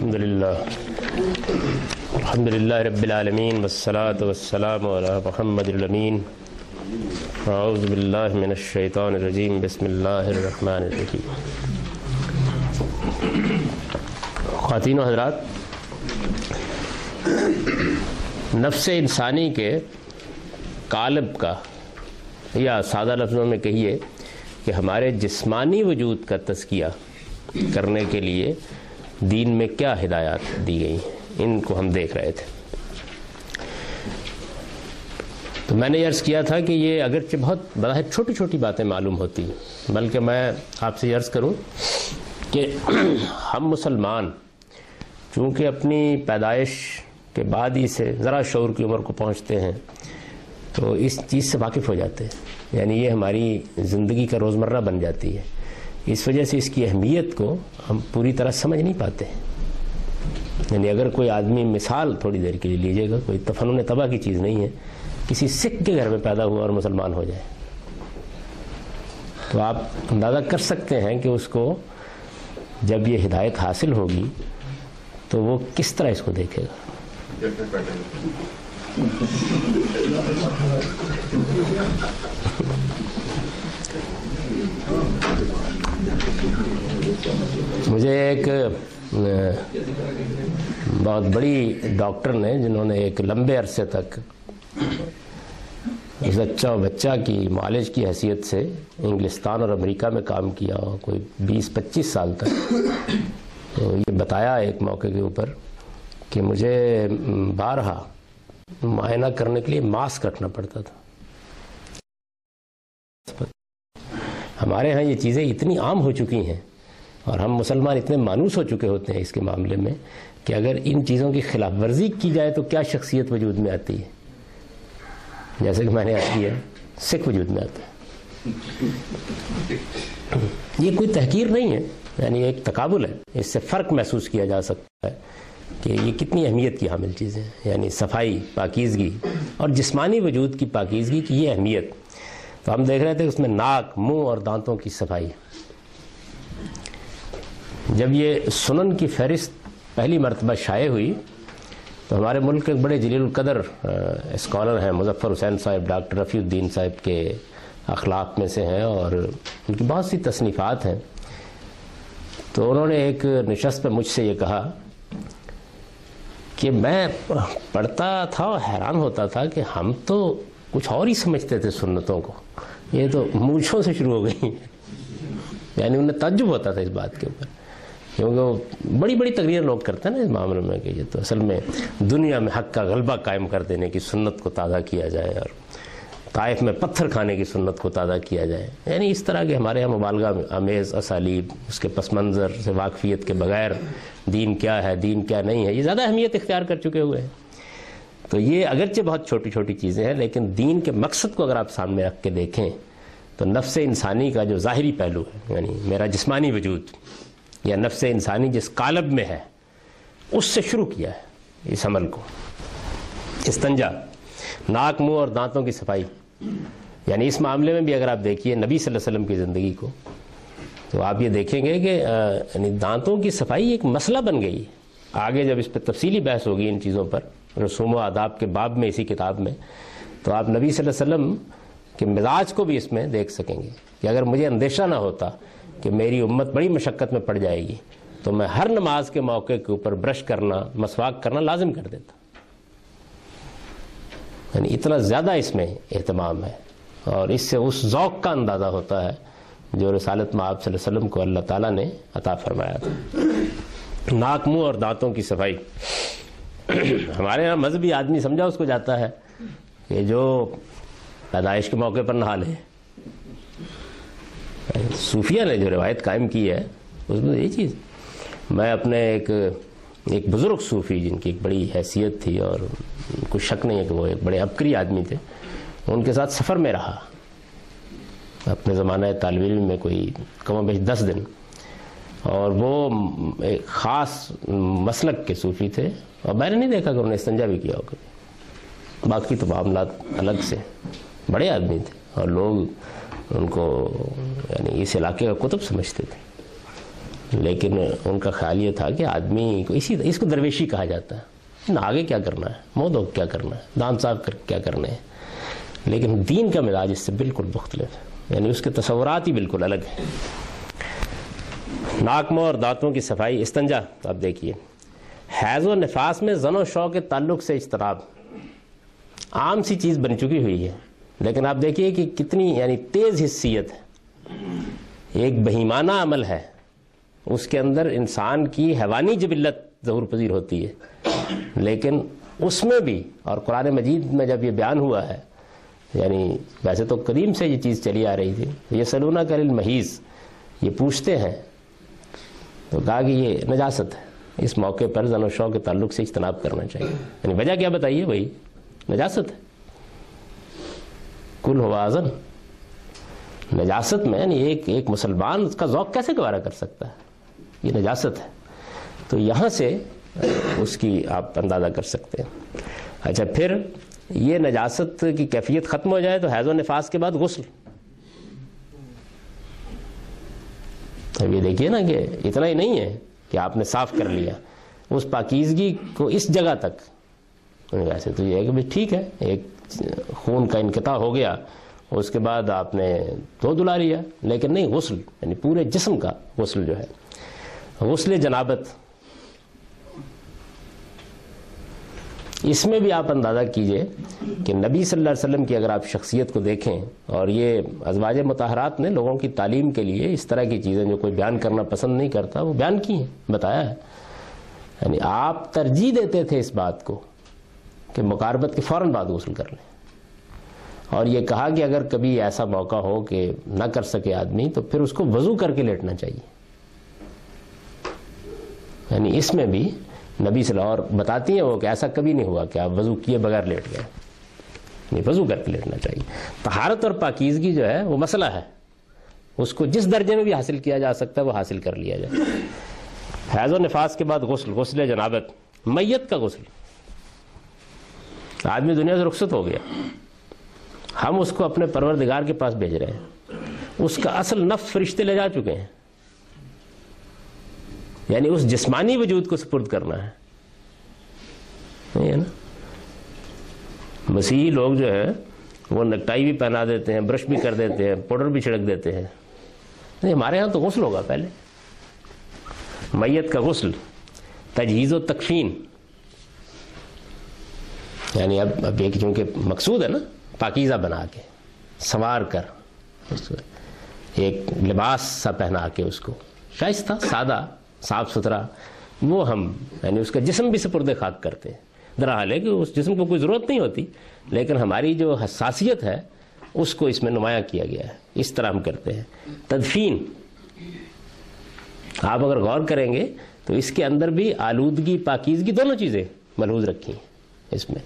الحمدللہ رب العالمین والصلاة والسلام علی محمد الامین اعوذ باللہ من الشیطان الرجیم بسم اللہ الرحمن الرحیم۔ خواتین و حضرات، نفس انسانی کے قالب کا، یا سادہ لفظوں میں کہیے کہ ہمارے جسمانی وجود کا تزکیہ کرنے کے لیے دین میں کیا ہدایات دی گئی ہیں، ان کو ہم دیکھ رہے تھے۔ تو میں نے عرض کیا تھا کہ یہ اگرچہ بہت بظاہر چھوٹی چھوٹی باتیں معلوم ہوتی ہیں، بلکہ میں آپ سے عرض کروں کہ ہم مسلمان چونکہ اپنی پیدائش کے بعد ہی سے ذرا شعور کی عمر کو پہنچتے ہیں تو اس چیز سے واقف ہو جاتے ہیں، یعنی یہ ہماری زندگی کا روزمرہ بن جاتی ہے۔ اس وجہ سے اس کی اہمیت کو ہم پوری طرح سمجھ نہیں پاتے ہیں۔ یعنی اگر کوئی آدمی، مثال تھوڑی دیر کے لیے لیجئے گا، کوئی تفنن طبع کی چیز نہیں ہے، کسی سکھ کے گھر میں پیدا ہوا اور مسلمان ہو جائے تو آپ اندازہ کر سکتے ہیں کہ اس کو جب یہ ہدایت حاصل ہوگی تو وہ کس طرح اس کو دیکھے گا۔ مجھے ایک بہت بڑی ڈاکٹر نے، جنہوں نے ایک لمبے عرصے تک بچہ کی معالج کی حیثیت سے انگلستان اور امریکہ میں کام کیا، کوئی 20-25 سال تک، تو یہ بتایا ایک موقع کے اوپر کہ مجھے بارہا معائنہ کرنے کے لیے ماسک رکھنا پڑتا تھا۔ ہمارے ہاں یہ چیزیں اتنی عام ہو چکی ہیں اور ہم مسلمان اتنے مانوس ہو چکے ہوتے ہیں اس کے معاملے میں کہ اگر ان چیزوں کی خلاف ورزی کی جائے تو کیا شخصیت وجود میں آتی ہے، جیسے کہ میں نے عرض کیا سکھ وجود میں آتا ہے۔ یہ کوئی تحقیر نہیں ہے، یعنی ایک تقابل ہے، اس سے فرق محسوس کیا جا سکتا ہے کہ یہ کتنی اہمیت کی حامل چیزیں ہیں، یعنی صفائی، پاکیزگی اور جسمانی وجود کی پاکیزگی کی یہ اہمیت۔ تو ہم دیکھ رہے تھے اس میں ناک، منہ اور دانتوں کی صفائی۔ جب یہ سنن کی فہرست پہلی مرتبہ شائع ہوئی تو ہمارے ملک کے بڑے جلیل القدر اسکالر ہیں، مظفر حسین صاحب، ڈاکٹر رفیع الدین صاحب کے اخلاق میں سے ہیں اور ان کی بہت سی تصنیفات ہیں۔ تو انہوں نے ایک نشست پہ مجھ سے یہ کہا کہ میں پڑھتا تھا اور حیران ہوتا تھا کہ ہم تو کچھ اور ہی سمجھتے تھے سنتوں کو، یہ تو مونچھوں سے شروع ہو گئی۔ یعنی انہیں تعجب ہوتا تھا اس بات کے اوپر، کیونکہ وہ بڑی بڑی تقریر لوگ کرتے ہیں نا اس معاملے میں کہ یہ تو اصل میں دنیا میں حق کا غلبہ قائم کر دینے کی سنت کو تازہ کیا جائے اور طائف میں پتھر کھانے کی سنت کو تازہ کیا جائے۔ یعنی اس طرح کے ہمارے یہاں مبالغہ آمیز اسالیب، اس کے پس منظر سے واقفیت کے بغیر دین کیا ہے، دین کیا نہیں ہے، یہ زیادہ اہمیت اختیار کر چکے ہوئے ہیں۔ تو یہ اگرچہ بہت چھوٹی چھوٹی چیزیں ہیں، لیکن دین کے مقصد کو اگر آپ سامنے رکھ کے دیکھیں تو نفس انسانی کا جو ظاہری پہلو ہے، یعنی میرا جسمانی وجود یا نفس انسانی جس قالب میں ہے، اس سے شروع کیا ہے اس عمل کو۔ استنجا، ناک، منہ اور دانتوں کی صفائی، یعنی اس معاملے میں بھی اگر آپ دیکھیے نبی صلی اللہ علیہ وسلم کی زندگی کو تو آپ یہ دیکھیں گے کہ یعنی دانتوں کی صفائی ایک مسئلہ بن گئی۔ آگے جب اس پہ تفصیلی بحث ہوگی ان چیزوں پر رسوم و آداب کے باب میں، اسی کتاب میں، تو آپ نبی صلی اللہ علیہ وسلم کے مزاج کو بھی اس میں دیکھ سکیں گے کہ اگر مجھے اندیشہ نہ ہوتا کہ میری امت بڑی مشقت میں پڑ جائے گی تو میں ہر نماز کے موقع کے اوپر برش کرنا، مسواک کرنا لازم کر دیتا۔ یعنی اتنا زیادہ اس میں اہتمام ہے اور اس سے اس ذوق کا اندازہ ہوتا ہے جو رسالت میں آپ صلی اللہ علیہ وسلم کو اللہ تعالیٰ نے عطا فرمایا تھا۔ ناک، منہ اور دانتوں کی صفائی، ہمارے یہاں مذہبی آدمی سمجھا اس کو جاتا ہے کہ جو پیدائش کے موقع پر نہا لے۔ صوفیہ نے جو روایت قائم کی ہے اس میں یہ چیز، میں اپنے ایک بزرگ صوفی جن کی ایک بڑی حیثیت تھی اور کوئی شک نہیں ہے کہ وہ ایک بڑے عبقری آدمی تھے، ان کے ساتھ سفر میں رہا اپنے زمانہ طالب علم میں کوئی کم و بیش 10 دن، اور وہ ایک خاص مسلک کے صوفی تھے اور میں نے نہیں دیکھا کہ انہوں نے استنجا بھی کیا ہو کبھی۔ باقی تو معاملات الگ سے، بڑے آدمی تھے اور لوگ ان کو یعنی اس علاقے کا قطب سمجھتے تھے۔ لیکن ان کا خیال یہ تھا کہ آدمی کو اس کو درویشی کہا جاتا ہے، آگے کیا کرنا ہے، منہ دھو کیا کرنا ہے، دان صاف کر کیا کرنے ہیں. لیکن دین کا مزاج اس سے بالکل مختلف ہے، یعنی اس کے تصورات ہی بالکل الگ ہیں. ناک منہ اور دانتوں کی صفائی، استنجا. تو اب دیکھیے حیض و نفاس میں زن و شو کے تعلق سے اجتناب عام سی چیز بن چکی ہوئی ہے، لیکن آپ دیکھیے کہ کتنی یعنی تیز حسیت ہے. ایک بہیمانہ عمل ہے، اس کے اندر انسان کی حیوانی جبلت ظہور پذیر ہوتی ہے، لیکن اس میں بھی، اور قرآن مجید میں جب یہ بیان ہوا ہے، یعنی ویسے تو قدیم سے یہ چیز چلی آ رہی تھی، یہ سلونہ کر المحیض، یہ پوچھتے ہیں، تو کہا کہ یہ نجاست ہے، اس موقع پر زن و شو کے تعلق سے اجتناب کرنا چاہیے. یعنی وجہ کیا بتائیے؟ وہی نجاست ہے. کل ہوا اذن، نجاست میں یعنی ایک مسلمان اس کا ذوق کیسے گوارا کر سکتا ہے؟ یہ نجاست ہے. تو یہاں سے اس کی آپ اندازہ کر سکتے ہیں. اچھا، پھر یہ نجاست کی کیفیت ختم ہو جائے تو حیض و نفاس کے بعد غسل. اب یہ دیکھیے نا کہ اتنا ہی نہیں ہے کہ آپ نے صاف کر لیا، اس پاکیزگی کو اس جگہ تک. ویسے تو یہ ہے کہ ٹھیک ہے، ایک خون کا انقطاع ہو گیا، اس کے بعد آپ نے دھو دھلا لیا، لیکن نہیں، غسل یعنی پورے جسم کا غسل جو ہے. غسل جنابت، اس میں بھی آپ اندازہ کیجئے کہ نبی صلی اللہ علیہ وسلم کی اگر آپ شخصیت کو دیکھیں، اور یہ ازواج مطہرات نے لوگوں کی تعلیم کے لیے اس طرح کی چیزیں جو کوئی بیان کرنا پسند نہیں کرتا وہ بیان کی ہیں، بتایا ہے. یعنی آپ ترجیح دیتے تھے اس بات کو کہ مقاربت کے فوراً بعد غسل کر لیں، اور یہ کہا کہ اگر کبھی ایسا موقع ہو کہ نہ کر سکے آدمی تو پھر اس کو وضو کر کے لیٹنا چاہیے. یعنی اس میں بھی نبی صلی اللہ علیہ وسلم اور بتاتی ہیں وہ کہ ایسا کبھی نہیں ہوا کہ آپ وضو کیے بغیر لیٹ گئے، نہیں، وضو کر کے لیٹنا چاہیے. طہارت اور پاکیزگی جو ہے وہ مسئلہ ہے، اس کو جس درجے میں بھی حاصل کیا جا سکتا ہے وہ حاصل کر لیا جائے. حیض و نفاس کے بعد غسل، غسل جنابت. میت کا غسل، آدمی دنیا سے رخصت ہو گیا، ہم اس کو اپنے پروردگار کے پاس بھیج رہے ہیں، اس کا اصل نفس فرشتے لے جا چکے ہیں، یعنی اس جسمانی وجود کو سپرد کرنا ہے، نہیں ہے نا. مسیحی لوگ جو ہے وہ نکٹائی بھی پہنا دیتے ہیں، برش بھی کر دیتے ہیں، پاؤڈر بھی چھڑک دیتے ہیں. نہیں، ہمارے ہاں تو غسل ہوگا پہلے. میت کا غسل. تجہیز و تکفین، یعنی اب ایک چونکہ مقصود ہے نا پاکیزہ بنا کے، سنوار کر، ایک لباس سا پہنا کے اس کو شائستہ سادہ صاف ستھرا، وہ ہم یعنی اس کا جسم بھی سپرد خاک کرتے ہیں. درحال ہے کہ اس جسم کو کوئی ضرورت نہیں ہوتی، لیکن ہماری جو حساسیت ہے اس کو اس میں نمایاں کیا گیا ہے، اس طرح ہم کرتے ہیں. تدفین، آپ اگر غور کریں گے تو اس کے اندر بھی آلودگی پاکیزگی دونوں چیزیں ملحوظ رکھی ہیں. اس میں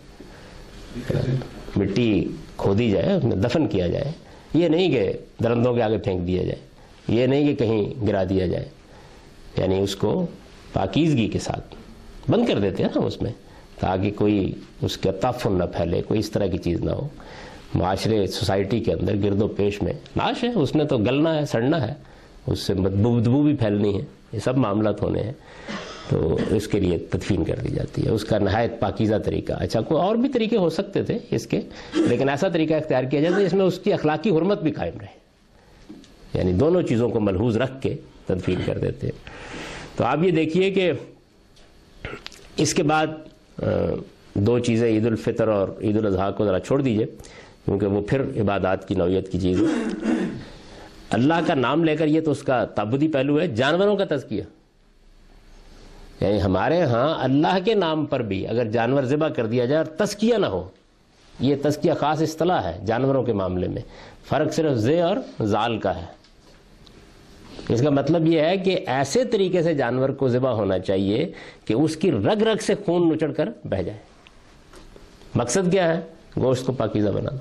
مٹی کھودی جائے، اس میں دفن کیا جائے، یہ نہیں کہ درندوں کے آگے پھینک دیا جائے، یہ نہیں کہ کہیں گرا دیا جائے، یعنی اس کو پاکیزگی کے ساتھ بند کر دیتے ہیں نا اس میں، تاکہ کوئی اس کا تعفن نہ پھیلے، کوئی اس طرح کی چیز نہ ہو. معاشرے سوسائٹی کے اندر گرد و پیش میں لاش ہے، اس نے تو گلنا ہے، سڑنا ہے، اس سے بدبو بھی پھیلنی ہے، یہ سب معاملات ہونے ہیں، تو اس کے لیے تدفین کر دی جاتی ہے. اس کا نہایت پاکیزہ طریقہ. اچھا، کوئی اور بھی طریقے ہو سکتے تھے اس کے، لیکن ایسا طریقہ اختیار کیا جائے جس میں اس کی اخلاقی حرمت بھی قائم رہے، یعنی دونوں چیزوں کو ملحوظ رکھ کے تدفین کر دیتے ہیں. تو آپ یہ دیکھیے کہ اس کے بعد دو چیزیں، عید الفطر اور عید الاضحیٰ کو ذرا چھوڑ دیجئے کیونکہ وہ پھر عبادات کی نوعیت کی چیز ہے. اللہ کا نام لے کر، یہ تو اس کا تعبدی پہلو ہے. جانوروں کا تزکیہ، یعنی ہمارے ہاں اللہ کے نام پر بھی اگر جانور ذبح کر دیا جائے اور تزکیہ نہ ہو، یہ تزکیہ خاص اصطلاح ہے جانوروں کے معاملے میں. فرق صرف زے اور زال کا ہے. اس کا مطلب یہ ہے کہ ایسے طریقے سے جانور کو ذبح ہونا چاہیے کہ اس کی رگ رگ سے خون نچڑ کر بہہ جائے. مقصد کیا ہے؟ گوشت کو پاکیزہ بنانا.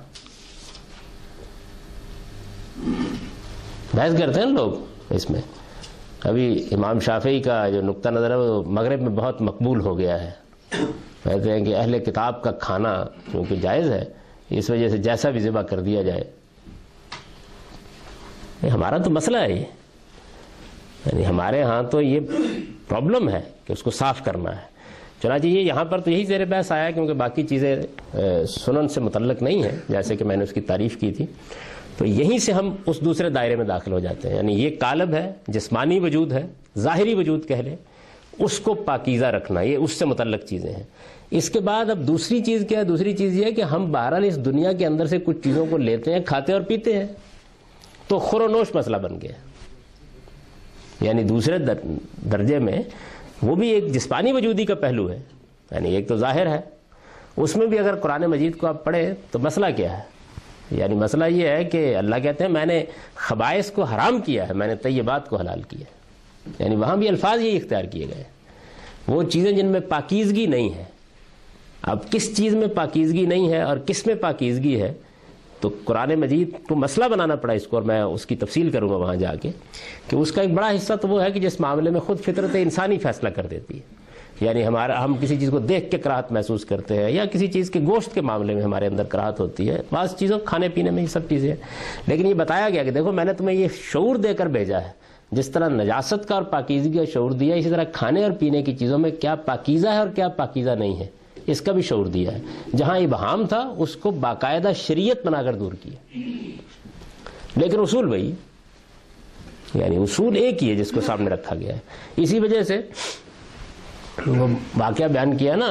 بحث کرتے ہیں لوگ اس میں. ابھی امام شافعی کا جو نقطہ نظر ہے وہ مغرب میں بہت مقبول ہو گیا ہے. کہتے ہیں کہ اہل کتاب کا کھانا کیونکہ جائز ہے، اس وجہ سے جیسا بھی ذبح کر دیا جائے. ہمارا تو مسئلہ ہے یہ. یعنی ہمارے ہاں تو یہ پرابلم ہے کہ اس کو صاف کرنا ہے. چنانچہ یہ یہاں پر تو یہی زیر بحث آیا کیونکہ باقی چیزیں سنن سے متعلق نہیں ہیں جیسے کہ میں نے اس کی تعریف کی تھی. تو یہیں سے ہم اس دوسرے دائرے میں داخل ہو جاتے ہیں. یعنی یہ قالب ہے، جسمانی وجود ہے، ظاہری وجود کہہ لیں، اس کو پاکیزہ رکھنا، یہ اس سے متعلق چیزیں ہیں. اس کے بعد اب دوسری چیز کیا ہے؟ دوسری چیز یہ ہے کہ ہم بہرحال اس دنیا کے اندر سے کچھ چیزوں کو لیتے ہیں، کھاتے اور پیتے ہیں، تو خور و نوش مسئلہ بن گیا. یعنی دوسرے درجے میں وہ بھی ایک جسمانی وجودی کا پہلو ہے. یعنی ایک تو ظاہر ہے، اس میں بھی اگر قرآن مجید کو آپ پڑھیں تو مسئلہ کیا ہے؟ یعنی مسئلہ یہ ہے کہ اللہ کہتے ہیں میں نے خبائث کو حرام کیا ہے، میں نے طیبات کو حلال کیا ہے. یعنی وہاں بھی الفاظ یہ اختیار کیے گئے، وہ چیزیں جن میں پاکیزگی نہیں ہے. اب کس چیز میں پاکیزگی نہیں ہے اور کس میں پاکیزگی ہے تو قرآن مجید کو مسئلہ بنانا پڑا اس کو، اور میں اس کی تفصیل کروں گا وہاں جا کے کہ اس کا ایک بڑا حصہ تو وہ ہے کہ جس معاملے میں خود فطرت انسانی فیصلہ کر دیتی ہے. یعنی ہم کسی چیز کو دیکھ کے کراہت محسوس کرتے ہیں، یا کسی چیز کے گوشت کے معاملے میں ہمارے اندر کراہت ہوتی ہے، بعض چیزوں کھانے پینے میں یہ سب چیزیں ہیں. لیکن یہ بتایا گیا کہ دیکھو میں نے تمہیں یہ شعور دے کر بھیجا ہے، جس طرح نجاست کا اور پاکیزگی کا شعور دیا، اسی طرح کھانے اور پینے کی چیزوں میں کیا پاکیزہ ہے اور کیا پاکیزہ نہیں ہے اس کا بھی شعور دیا ہے. جہاں ابہام تھا اس کو باقاعدہ شریعت بنا کر دور کیا. لیکن اصول وہی، یعنی اصول ایک ہی ہے جس کو سامنے رکھا گیا ہے. اسی وجہ سے وہ واقعہ بیان کیا نا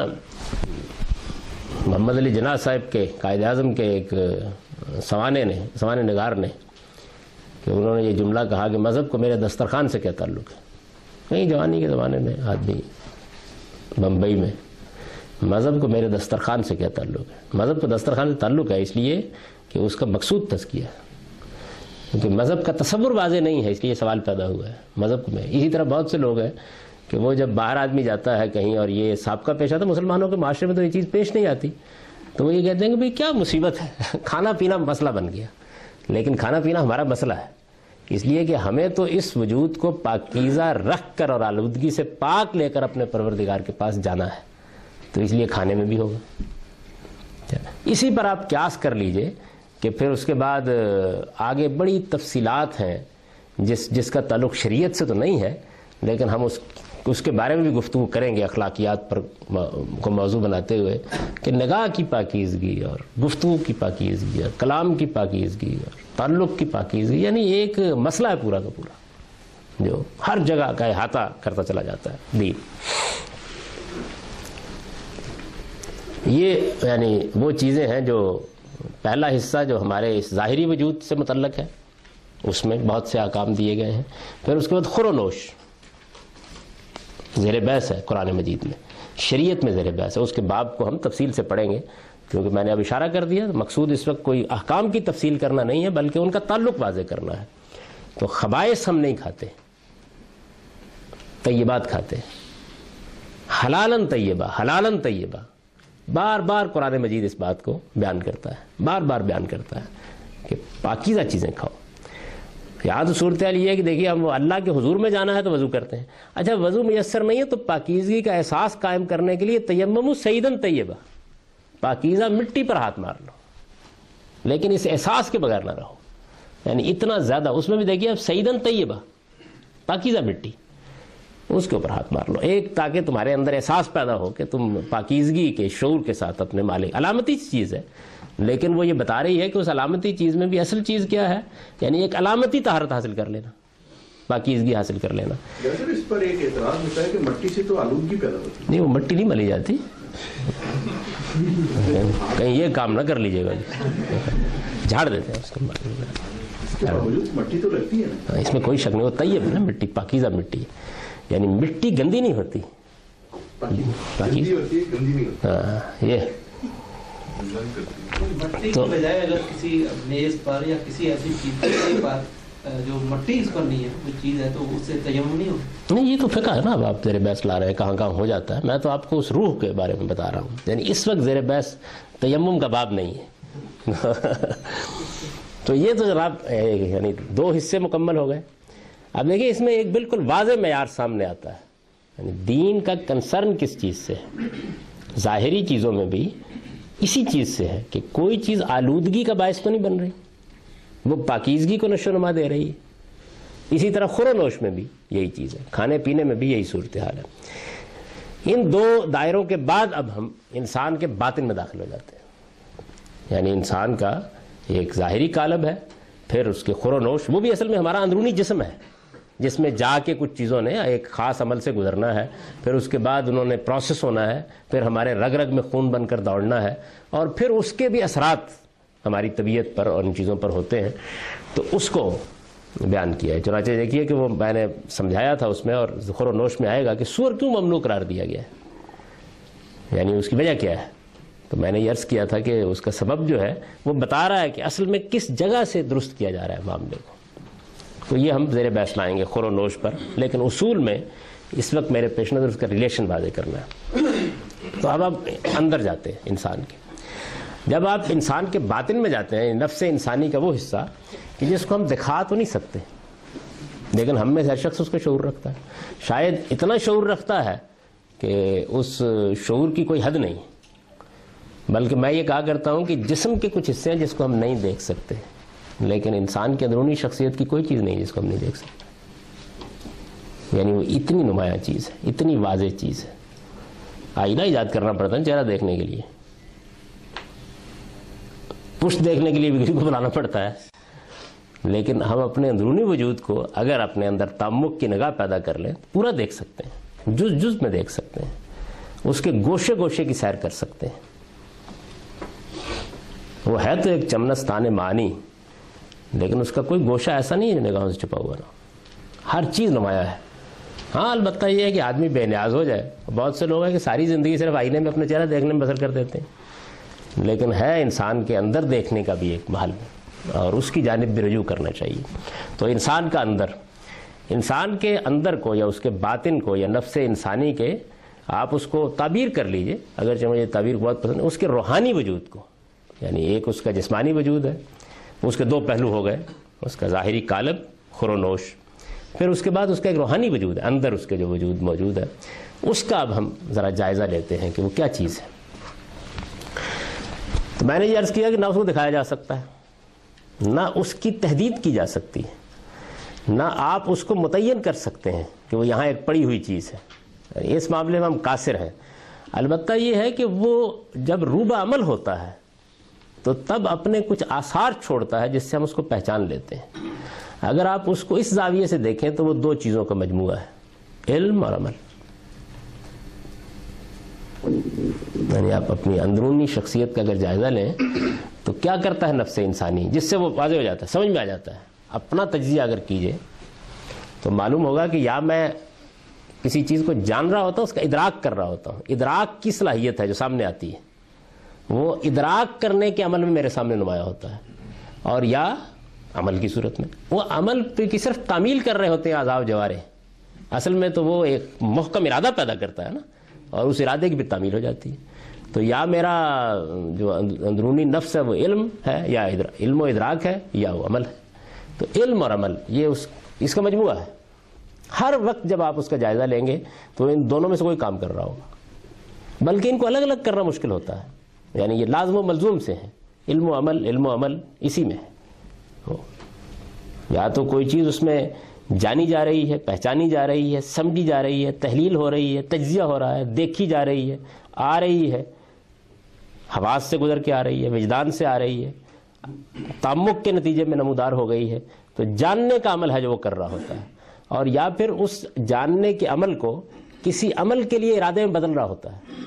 محمد علی جناح صاحب کے، قائد اعظم کے ایک سوانے نگار نے، کہ انہوں نے یہ جملہ کہا کہ مذہب کو میرے دسترخوان سے کیا تعلق ہے. کہیں جوانی کے زمانے میں آدمی بمبئی میں، مذہب کو میرے دسترخوان سے کیا تعلق ہے؟ مذہب کو دسترخوان سے تعلق ہے اس لیے کہ اس کا مقصود تزکیہ ہے، کیونکہ مذہب کا تصور واضح نہیں ہے، اس لیے یہ سوال پیدا ہوا ہے مذہب میں. اسی طرح بہت سے لوگ ہیں کہ وہ جب باہر آدمی جاتا ہے کہیں اور یہ سابقہ پیش آتا ہے، مسلمانوں کے معاشرے میں تو یہ چیز پیش نہیں آتی، تو وہ یہ کہتے ہیں کہ بھئی کیا مصیبت ہے، کھانا پینا مسئلہ بن گیا. لیکن کھانا پینا ہمارا مسئلہ ہے، اس لیے کہ ہمیں تو اس وجود کو پاکیزہ رکھ کر اور آلودگی سے پاک لے کر اپنے پروردگار کے پاس جانا ہے، تو اس لیے کھانے میں بھی ہوگا. اسی پر آپ قیاس کر لیجئے کہ پھر اس کے بعد آگے بڑی تفصیلات ہیں جس کا تعلق شریعت سے تو نہیں ہے، لیکن ہم اس کے بارے میں بھی گفتگو کریں گے اخلاقیات پر کو موضوع بناتے ہوئے، کہ نگاہ کی پاکیزگی اور گفتگو کی پاکیزگی اور کلام کی پاکیزگی اور تعلق کی پاکیزگی، یعنی ایک مسئلہ ہے پورا کا پورا جو ہر جگہ کا احاطہ کرتا چلا جاتا ہے دین. یہ یعنی وہ چیزیں ہیں جو پہلا حصہ جو ہمارے اس ظاہری وجود سے متعلق ہے، اس میں بہت سے احکام دیے گئے ہیں. پھر اس کے بعد خور و نوش زیر بحث ہے قرآن مجید میں، شریعت میں زیر بحث ہے. اس کے باب کو ہم تفصیل سے پڑھیں گے کیونکہ میں نے اب اشارہ کر دیا، مقصود اس وقت کوئی احکام کی تفصیل کرنا نہیں ہے بلکہ ان کا تعلق واضح کرنا ہے. تو خبائث ہم نہیں کھاتے، طیبات کھاتے، حلالن طیبہ، حلالن طیبہ. بار بار قرآن مجید اس بات کو بیان کرتا ہے، بار بار بیان کرتا ہے کہ پاکیزہ چیزیں کھاؤ. یاد صورتحال یہ ہے کہ دیکھیے ہم اللہ کے حضور میں جانا ہے تو وضو کرتے ہیں. اچھا وضو میسر نہیں ہے تو پاکیزگی کا احساس قائم کرنے کے لیے تیمم سیدن طیبہ، پاکیزہ مٹی پر ہاتھ مار لو، لیکن اس احساس کے بغیر نہ رہو. یعنی اتنا زیادہ اس میں بھی دیکھیے اب سیدن طیبہ، پاکیزہ مٹی، اس کے اوپر ہاتھ مار لو، ایک تاکہ تمہارے اندر احساس پیدا ہو کہ تم پاکیزگی کے شعور کے ساتھ اپنے مالک. علامتی چیز ہے لیکن وہ یہ بتا رہی ہے کہ اس علامتی چیز میں بھی اصل چیز کیا ہے، یعنی ایک علامتی طہارت حاصل کر لینا، پاکیزگی حاصل کر لینا. اس پر ایک اعتراض ہوتا ہے کہ مٹی سے تو آلودگی پیدا ہوتی ہے. نہیں، وہ مٹی نہیں ملی جاتی، کہیں یہ کام نہ کر لیجیے گا، جھاڑ دیتے ہیں اس کے مٹی تو لگتی ہے نا، اس میں کوئی شک نہیں. وہ طیب ہے نا مٹی، پاکیزہ مٹی، یعنی مٹی گندی نہیں ہوتی، ہاں یہ مٹی کی بجائے اگر کسی میز پر یا کسی ایسی چیز پر جو مٹی اس پر نہیں ہے کوئی چیز ہے تو اس سے تیمم نہیں ہوتا. نہیں، یہ تو فقہ ہے نا. اب آپ زیر بحث لا رہے ہیں کہاں کہاں ہو جاتا ہے، میں تو آپ کو اس روح کے بارے میں بتا رہا ہوں. یعنی اس وقت زیر بحث تیمم کا باب نہیں ہے. تو یہ تو جناب یعنی دو حصے مکمل ہو گئے. اب دیکھیں اس میں ایک بالکل واضح معیار سامنے آتا ہے، یعنی دین کا کنسرن کس چیز سے ہے. ظاہری چیزوں میں بھی اسی چیز سے ہے کہ کوئی چیز آلودگی کا باعث تو نہیں بن رہی، وہ پاکیزگی کو نشو و نما دے رہی ہے. اسی طرح خور و نوش میں بھی یہی چیز ہے، کھانے پینے میں بھی یہی صورتحال ہے۔ ان دو دائروں کے بعد اب ہم انسان کے باطن میں داخل ہو جاتے ہیں، یعنی انسان کا ایک ظاہری قالب ہے، پھر اس کے خور و نوش، وہ بھی اصل میں ہمارا اندرونی جسم ہے جس میں جا کے کچھ چیزوں نے ایک خاص عمل سے گزرنا ہے، پھر اس کے بعد انہوں نے پروسیس ہونا ہے، پھر ہمارے رگ رگ میں خون بن کر دوڑنا ہے، اور پھر اس کے بھی اثرات ہماری طبیعت پر اور ان چیزوں پر ہوتے ہیں۔ تو اس کو بیان کیا ہے۔ چنانچہ دیکھیے کہ وہ میں نے سمجھایا تھا اس میں، اور خور و نوش میں آئے گا کہ سور کیوں ممنوع قرار دیا گیا ہے، یعنی اس کی وجہ کیا ہے۔ تو میں نے یہ عرض کیا تھا کہ اس کا سبب جو ہے وہ بتا رہا ہے کہ اصل میں کس جگہ سے درست کیا جا رہا ہے معاملے کو۔ تو یہ ہم زیر بحث لائیں گے خور و نوش پر، لیکن اصول میں اس وقت میرے پیش نظر اس کا ریلیشن واضح کرنا ہے۔ تو اب آپ اندر جاتے ہیں انسان کے، جب آپ انسان کے باطن میں جاتے ہیں، نفس انسانی کا وہ حصہ کہ جس کو ہم دکھا تو نہیں سکتے، لیکن ہم میں سے ہر شخص اس کا شعور رکھتا ہے، شاید اتنا شعور رکھتا ہے کہ اس شعور کی کوئی حد نہیں، بلکہ میں یہ کہا کرتا ہوں کہ جسم کے کچھ حصے ہیں جس کو ہم نہیں دیکھ سکتے، لیکن انسان کی اندرونی شخصیت کی کوئی چیز نہیں جس کو ہم نہیں دیکھ سکتے، یعنی وہ اتنی نمایاں چیز ہے، اتنی واضح چیز ہے۔ آئینہ ایجاد کرنا پڑتا ہے چہرہ دیکھنے کے لیے، پشت دیکھنے کے لیے بھی کسی کو بنانا پڑتا ہے، لیکن ہم اپنے اندرونی وجود کو اگر اپنے اندر تعمق کی نگاہ پیدا کر لیں پورا دیکھ سکتے ہیں، جز جز میں دیکھ سکتے ہیں، اس کے گوشے گوشے کی سیر کر سکتے ہیں۔ وہ ہے تو ایک چمنستان معانی، لیکن اس کا کوئی گوشہ ایسا نہیں ہے نگاہوں سے چھپا ہوا نہ، ہر چیز نمایاں ہے۔ ہاں البتہ یہ ہے کہ آدمی بے نیاز ہو جائے، بہت سے لوگ ہیں کہ ساری زندگی صرف آئینے میں اپنا چہرہ دیکھنے میں بسر کر دیتے ہیں، لیکن ہے انسان کے اندر دیکھنے کا بھی ایک محل، اور اس کی جانب بھی رجوع کرنا چاہیے۔ تو انسان کا اندر، انسان کے اندر کو یا اس کے باطن کو یا نفس انسانی کے، آپ اس کو تعبیر کر لیجئے، اگرچہ مجھے تعبیر بہت پسند ہے، اس کے روحانی وجود کو، یعنی ایک اس کا جسمانی وجود ہے، اس کے دو پہلو ہو گئے، اس کا ظاہری قالب خور و نوش، پھر اس کے بعد اس کا ایک روحانی وجود ہے، اندر اس کے جو وجود موجود ہے، اس کا اب ہم ذرا جائزہ لیتے ہیں کہ وہ کیا چیز ہے۔ تو میں نے یہ عرض کیا کہ نہ اس کو دکھایا جا سکتا ہے، نہ اس کی تحدید کی جا سکتی ہے، نہ آپ اس کو متعین کر سکتے ہیں کہ وہ یہاں ایک پڑی ہوئی چیز ہے، اس معاملے میں ہم قاصر ہیں۔ البتہ یہ ہے کہ وہ جب روبہ عمل ہوتا ہے تو تب اپنے کچھ آثار چھوڑتا ہے جس سے ہم اس کو پہچان لیتے ہیں۔ اگر آپ اس کو اس زاویے سے دیکھیں تو وہ دو چیزوں کا مجموعہ ہے، علم اور عمل۔ یعنی آپ اپنی اندرونی شخصیت کا اگر جائزہ لیں تو کیا کرتا ہے نفس انسانی، جس سے وہ واضح ہو جاتا ہے، سمجھ میں آ جاتا ہے۔ اپنا تجزیہ اگر کیجئے تو معلوم ہوگا کہ یا میں کسی چیز کو جان رہا ہوتا ہوں، اس کا ادراک کر رہا ہوتا ہوں، ادراک کی صلاحیت ہے جو سامنے آتی ہے، وہ ادراک کرنے کے عمل میں میرے سامنے نمایاں ہوتا ہے، اور یا عمل کی صورت میں وہ عمل کی صرف تعمیل کر رہے ہوتے ہیں اعضاء و جوارح، اصل میں تو وہ ایک محکم ارادہ پیدا کرتا ہے نا، اور اس ارادے کی بھی تعمیل ہو جاتی ہے۔ تو یا میرا جو اندرونی نفس ہے وہ علم ہے، یا علم و ادراک ہے، یا وہ عمل ہے۔ تو علم اور عمل یہ اس کا مجموعہ ہے۔ ہر وقت جب آپ اس کا جائزہ لیں گے تو ان دونوں میں سے کوئی کام کر رہا ہوگا، بلکہ ان کو الگ الگ کرنا مشکل ہوتا ہے، یعنی یہ لازم و ملزوم سے ہیں، علم و عمل اسی میں ہے۔ یا تو کوئی چیز اس میں جانی جا رہی ہے، پہچانی جا رہی ہے، سمجھی جا رہی ہے، تحلیل ہو رہی ہے، تجزیہ ہو رہا ہے، دیکھی جا رہی ہے، آ رہی ہے، حواس سے گزر کے آ رہی ہے، وجدان سے آ رہی ہے، تعمق کے نتیجے میں نمودار ہو گئی ہے، تو جاننے کا عمل ہے جو وہ کر رہا ہوتا ہے، اور یا پھر اس جاننے کے عمل کو کسی عمل کے لیے ارادے میں بدل رہا ہوتا ہے،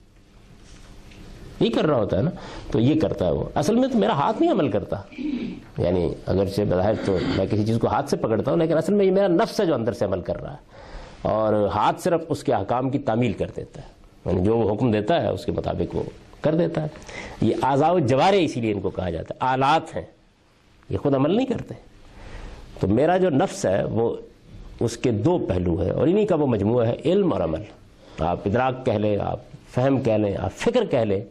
یہ کر رہا ہوتا ہے نا۔ تو یہ کرتا ہے وہ، اصل میں تو میرا ہاتھ نہیں عمل کرتا، یعنی اگرچہ بظاہر تو میں کسی چیز کو ہاتھ سے پکڑتا ہوں، لیکن اصل میں یہ میرا نفس ہے جو اندر سے عمل کر رہا ہے، اور ہاتھ صرف اس کے احکام کی تعمیل کر دیتا ہے، یعنی جو وہ حکم دیتا ہے اس کے مطابق وہ کر دیتا ہے۔ یہ اعضاء و جوارح اسی لیے ان کو کہا جاتا ہے، آلات ہیں، یہ خود عمل نہیں کرتے۔ تو میرا جو نفس ہے وہ اس کے دو پہلو ہے، اور انہی کا وہ مجموعہ ہے علم اور عمل۔ آپ ادراک کہہ لیں، آپ فہم کہہ لیں، آپ فکر کہہ لیں،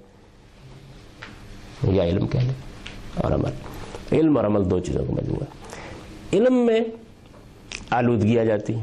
یا علم کہہ لیں اور عمل۔ علم اور عمل دو چیزوں کا مجموعہ ہے۔ علم میں آلودگی آ جاتی ہے،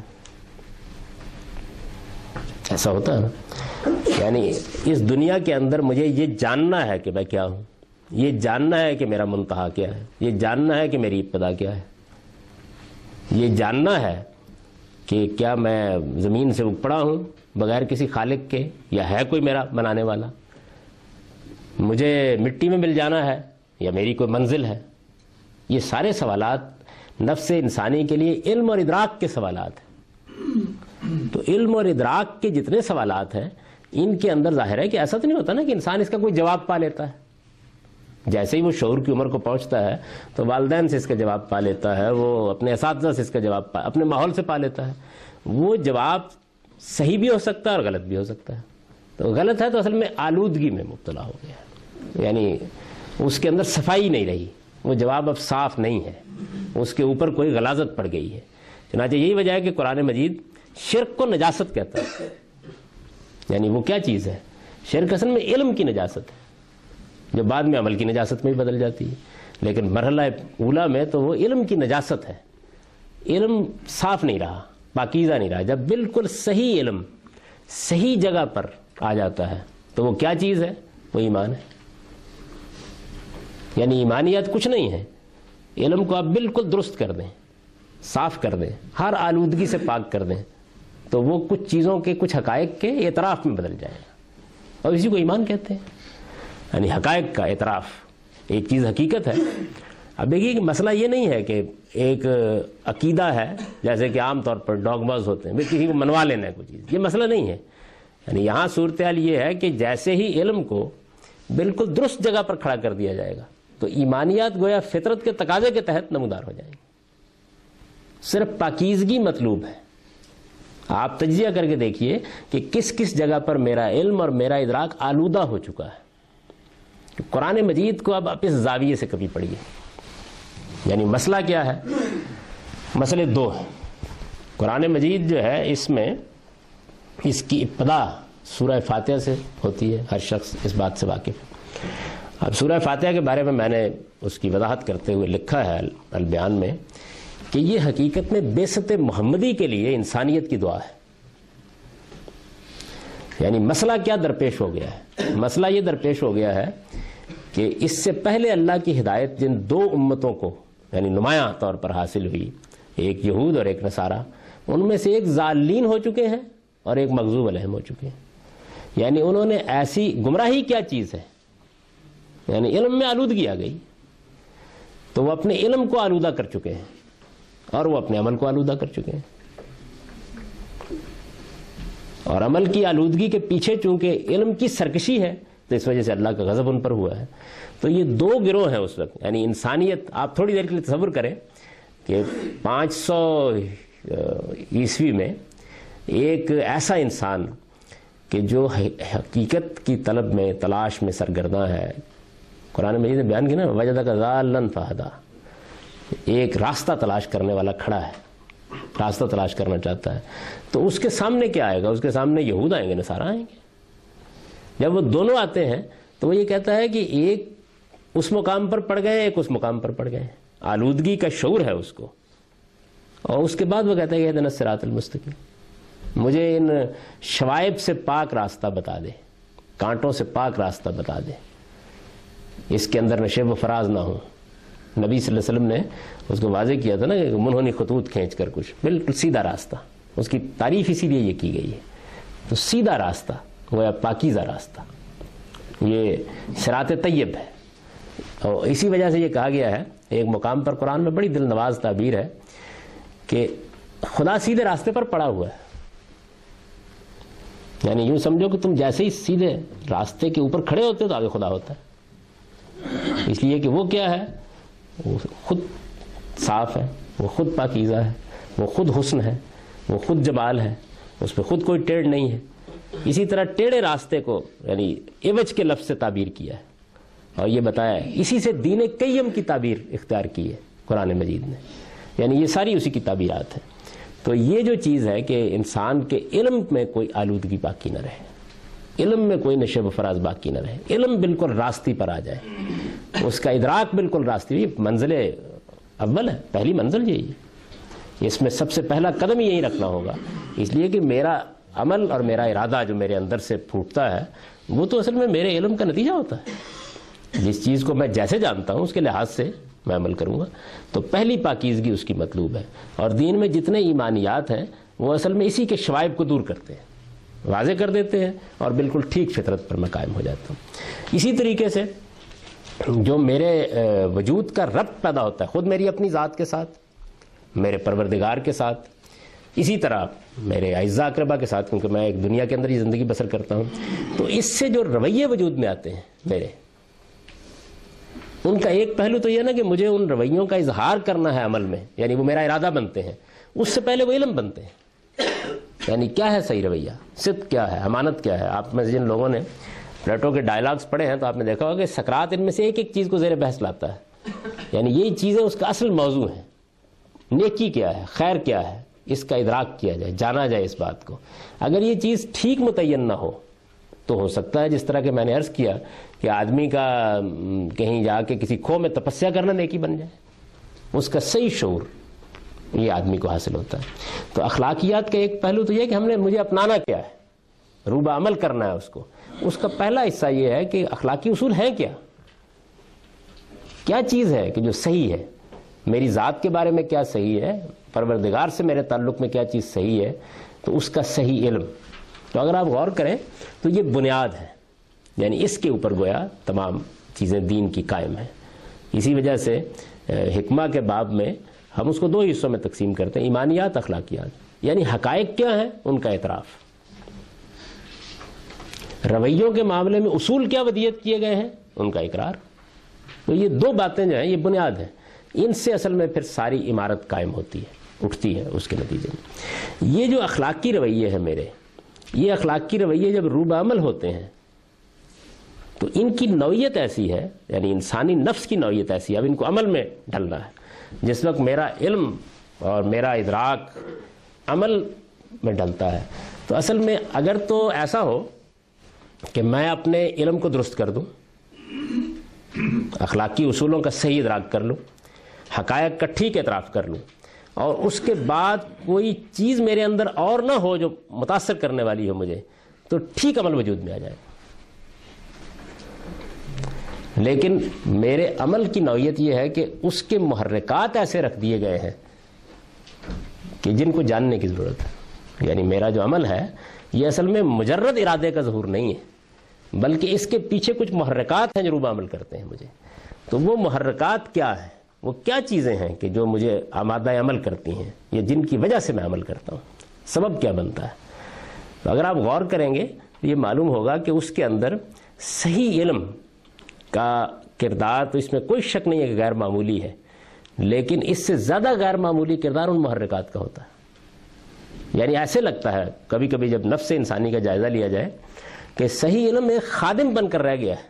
ایسا ہوتا ہے نا، یعنی اس دنیا کے اندر مجھے یہ جاننا ہے کہ میں کیا ہوں، یہ جاننا ہے کہ میرا منتہا کیا ہے، یہ جاننا ہے کہ میری ابتدا کیا ہے، یہ جاننا ہے کہ کیا میں زمین سے اگ پڑا ہوں بغیر کسی خالق کے، یا ہے کوئی میرا بنانے والا؟ مجھے مٹی میں مل جانا ہے یا میری کوئی منزل ہے؟ یہ سارے سوالات نفس انسانی کے لیے علم اور ادراک کے سوالات ہیں۔ تو علم اور ادراک کے جتنے سوالات ہیں ان کے اندر ظاہر ہے کہ ایسا تو نہیں ہوتا نا کہ انسان اس کا کوئی جواب پا لیتا ہے۔ جیسے ہی وہ شعور کی عمر کو پہنچتا ہے تو والدین سے اس کا جواب پا لیتا ہے، وہ اپنے اساتذہ سے اس کا جواب اپنے ماحول سے پا لیتا ہے۔ وہ جواب صحیح بھی ہو سکتا ہے اور غلط بھی ہو سکتا ہے۔ تو غلط ہے تو اصل میں آلودگی میں مبتلا ہو گیا، یعنی اس کے اندر صفائی نہیں رہی، وہ جواب اب صاف نہیں ہے، اس کے اوپر کوئی غلاظت پڑ گئی ہے۔ چنانچہ یہی وجہ ہے کہ قرآن مجید شرک کو نجاست کہتا ہے۔ یعنی وہ کیا چیز ہے؟ شرک اصل میں علم کی نجاست ہے، جو بعد میں عمل کی نجاست میں بھی بدل جاتی ہے، لیکن مرحلہ اولا میں تو وہ علم کی نجاست ہے۔ علم صاف نہیں رہا، پاکیزہ نہیں رہا۔ جب بالکل صحیح علم صحیح جگہ پر آ جاتا ہے تو وہ کیا چیز ہے؟ وہ ایمان ہے۔ یعنی ایمانیت کچھ نہیں ہے، علم کو آپ بالکل درست کر دیں، صاف کر دیں، ہر آلودگی سے پاک کر دیں تو وہ کچھ چیزوں کے، کچھ حقائق کے اعتراف میں بدل جائے گا، اور اسی کو ایمان کہتے ہیں۔ یعنی حقائق کا اعتراف، ایک چیز حقیقت ہے۔ اب دیکھیے کہ مسئلہ یہ نہیں ہے کہ ایک عقیدہ ہے جیسے کہ عام طور پر ڈاگماز ہوتے ہیں، کسی کو منوا لینا ہے کوئی چیز، یہ مسئلہ نہیں ہے۔ یعنی یہاں صورتحال یہ ہے کہ جیسے ہی علم کو بالکل درست جگہ پر کھڑا کر دیا جائے گا تو ایمانیات گویا فطرت کے تقاضے کے تحت نمودار ہو جائیں گی۔ صرف پاکیزگی مطلوب ہے۔ آپ تجزیہ کر کے دیکھیے کہ کس کس جگہ پر میرا علم اور میرا ادراک آلودہ ہو چکا ہے۔ قرآن مجید کو اب اس زاویے سے کبھی پڑھیے۔ یعنی مسئلہ کیا ہے؟ مسئلے دو ہیں۔ قرآن مجید جو ہے اس میں اس کی ابتدا سورہ فاتحہ سے ہوتی ہے، ہر شخص اس بات سے واقف ہے۔ اب سورہ فاتحہ کے بارے میں میں نے اس کی وضاحت کرتے ہوئے لکھا ہے البیان میں کہ یہ حقیقت میں بعثت محمدی کے لیے انسانیت کی دعا ہے۔ یعنی مسئلہ کیا درپیش ہو گیا ہے؟ مسئلہ یہ درپیش ہو گیا ہے کہ اس سے پہلے اللہ کی ہدایت جن دو امتوں کو یعنی نمایاں طور پر حاصل ہوئی، ایک یہود اور ایک نصارہ، ان میں سے ایک ضالین ہو چکے ہیں اور ایک مغضوب علیہم ہو چکے ہیں۔ یعنی انہوں نے ایسی گمراہی کیا چیز ہے؟ یعنی علم میں آلودگی آ گئی تو وہ اپنے علم کو آلودہ کر چکے ہیں اور وہ اپنے عمل کو آلودہ کر چکے ہیں۔ اور عمل کی آلودگی کے پیچھے چونکہ علم کی سرکشی ہے تو اس وجہ سے اللہ کا غضب ان پر ہوا ہے۔ تو یہ دو گروہ ہیں اس وقت، یعنی انسانیت۔ آپ تھوڑی دیر کے لیے تصور کریں کہ 500 عیسوی میں ایک ایسا انسان کہ جو حقیقت کی طلب میں، تلاش میں سرگرداں ہے۔ قرآن مجید نے بیان کیا نا، وجدک ضالا فہدی، ایک راستہ تلاش کرنے والا کھڑا ہے، راستہ تلاش کرنا چاہتا ہے، تو اس کے سامنے کیا آئے گا؟ اس کے سامنے یہود آئیں گے، نصارہ آئیں گے۔ جب وہ دونوں آتے ہیں تو وہ یہ کہتا ہے کہ ایک اس مقام پر پڑ گئے، ایک اس مقام پر پڑ گئے، آلودگی کا شعور ہے اس کو، اور اس کے بعد وہ کہتا ہے کہ اہدنا الصراط المستقیم، مجھے ان شوائب سے پاک راستہ بتا دے، کانٹوں سے پاک راستہ بتا دے، اس کے اندر نشیب و فراز نہ ہو۔ نبی صلی اللہ علیہ وسلم نے اس کو واضح کیا تھا نا کہ منہونی خطوط کھینچ کر کچھ، بالکل سیدھا راستہ، اس کی تعریف اسی لیے یہ کی گئی ہے۔ تو سیدھا راستہ وہ پاکیزہ راستہ، یہ صراط طیب ہے۔ اور اسی وجہ سے یہ کہا گیا ہے ایک مقام پر قرآن میں، بڑی دل نواز تعبیر ہے کہ خدا سیدھے راستے پر پڑا ہوا ہے۔ یعنی یوں سمجھو کہ تم جیسے ہی سیدھے راستے کے اوپر کھڑے ہوتے ہو تو آگے خدا ہوتا ہے، اس لیے کہ وہ کیا ہے؟ وہ خود صاف ہے، وہ خود پاکیزہ ہے، وہ خود حسن ہے، وہ خود جمال ہے، اس پہ خود کوئی ٹیڑھ نہیں ہے۔ اسی طرح ٹیڑھے راستے کو یعنی عوج کے لفظ سے تعبیر کیا ہے، اور یہ بتایا ہے، اسی سے دین قیم کی تعبیر اختیار کی ہے قرآن مجید نے، یعنی یہ ساری اسی کی تعبیرات ہیں۔ تو یہ جو چیز ہے کہ انسان کے علم میں کوئی آلودگی باقی نہ رہے، علم میں کوئی نشیب و فراز باقی نہ رہے، علم بالکل راستی پر آ جائے، اس کا ادراک بالکل راستی، منزل اول ہے، پہلی منزل یہی ہے، اس میں سب سے پہلا قدم یہی رکھنا ہوگا، اس لیے کہ میرا عمل اور میرا ارادہ جو میرے اندر سے پھوٹتا ہے وہ تو اصل میں میرے علم کا نتیجہ ہوتا ہے۔ جس چیز کو میں جیسے جانتا ہوں اس کے لحاظ سے میں عمل کروں گا. تو پہلی پاکیزگی اس کی مطلوب ہے. اور دین میں جتنے ایمانیات ہیں وہ اصل میں اسی کے شوائب کو دور کرتے ہیں, واضح کر دیتے ہیں, اور بالکل ٹھیک فطرت پر میں قائم ہو جاتا ہوں. اسی طریقے سے جو میرے وجود کا ربط پیدا ہوتا ہے خود میری اپنی ذات کے ساتھ, میرے پروردگار کے ساتھ, اسی طرح میرے اعزاء اقربا کے ساتھ, کیونکہ میں ایک دنیا کے اندر ہی زندگی بسر کرتا ہوں, تو اس سے جو رویے وجود میں آتے ہیں میرے, ان کا ایک پہلو تو یہ نا کہ مجھے ان رویوں کا اظہار کرنا ہے عمل میں, یعنی وہ میرا ارادہ بنتے ہیں. اس سے پہلے وہ علم بنتے ہیں, یعنی کیا ہے صحیح رویہ, صدق کیا ہے, امانت کیا ہے. آپ میں جن لوگوں نے پلیٹو کے ڈائلاگز پڑھے ہیں تو آپ نے دیکھا ہوگا کہ سقراط ان میں سے ایک ایک چیز کو زیر بحث لاتا ہے, یعنی یہی چیزیں اس کا اصل موضوع ہیں. نیکی کیا ہے, خیر کیا ہے, اس کا ادراک کیا جائے, جانا جائے اس بات کو. اگر یہ چیز ٹھیک متعین نہ ہو تو ہو سکتا ہے جس طرح کہ میں نے عرض کیا کہ آدمی کا کہیں جا کے کسی کھو میں تپسیا کرنا نیکی بن جائے. اس کا صحیح شعور یہ آدمی کو حاصل ہوتا ہے. تو اخلاقیات کا ایک پہلو تو یہ کہ مجھے اپنانا کیا ہے, روبہ عمل کرنا ہے اس کو. اس کا پہلا حصہ یہ ہے کہ اخلاقی اصول ہیں کیا چیز ہے کہ جو صحیح ہے, میری ذات کے بارے میں کیا صحیح ہے, پروردگار سے میرے تعلق میں کیا چیز صحیح ہے, تو اس کا صحیح علم. تو اگر آپ غور کریں تو یہ بنیاد ہے, یعنی اس کے اوپر گویا تمام چیزیں دین کی قائم ہیں. اسی وجہ سے حکمہ کے باب میں ہم اس کو دو حصوں میں تقسیم کرتے ہیں, ایمانیات, اخلاقیات. یعنی حقائق کیا ہیں ان کا اعتراف, رویوں کے معاملے میں اصول کیا ودیت کیے گئے ہیں ان کا اقرار. تو یہ دو باتیں جو ہیں یہ بنیاد ہیں, ان سے اصل میں پھر ساری عمارت قائم ہوتی ہے, اٹھتی ہے اس کے نتیجے میں. یہ جو اخلاقی رویے ہیں میرے, یہ اخلاقی رویے جب روبہ عمل ہوتے ہیں تو ان کی نوعیت ایسی ہے, یعنی انسانی نفس کی نوعیت ایسی ہے, اب ان کو عمل میں ڈھلنا ہے. جس وقت میرا علم اور میرا ادراک عمل میں ڈلتا ہے تو اصل میں اگر تو ایسا ہو کہ میں اپنے علم کو درست کر دوں, اخلاقی اصولوں کا صحیح ادراک کر لوں, حقائق کا ٹھیک اعتراف کر لوں, اور اس کے بعد کوئی چیز میرے اندر اور نہ ہو جو متاثر کرنے والی ہو مجھے, تو ٹھیک عمل وجود میں آ جائے. لیکن میرے عمل کی نوعیت یہ ہے کہ اس کے محرکات ایسے رکھ دیے گئے ہیں کہ جن کو جاننے کی ضرورت ہے. یعنی میرا جو عمل ہے یہ اصل میں مجرد ارادے کا ظہور نہیں ہے, بلکہ اس کے پیچھے کچھ محرکات ہیں جو روبہ عمل کرتے ہیں مجھے. تو وہ محرکات کیا ہیں, وہ کیا چیزیں ہیں کہ جو مجھے آمادہ عمل کرتی ہیں, یا جن کی وجہ سے میں عمل کرتا ہوں, سبب کیا بنتا ہے. تو اگر آپ غور کریں گے تو یہ معلوم ہوگا کہ اس کے اندر صحیح علم کا کردار تو اس میں کوئی شک نہیں ہے کہ غیر معمولی ہے, لیکن اس سے زیادہ غیر معمولی کردار ان محرکات کا ہوتا ہے. یعنی ایسے لگتا ہے کبھی کبھی جب نفس انسانی کا جائزہ لیا جائے کہ صحیح علم ایک خادم بن کر رہ گیا ہے,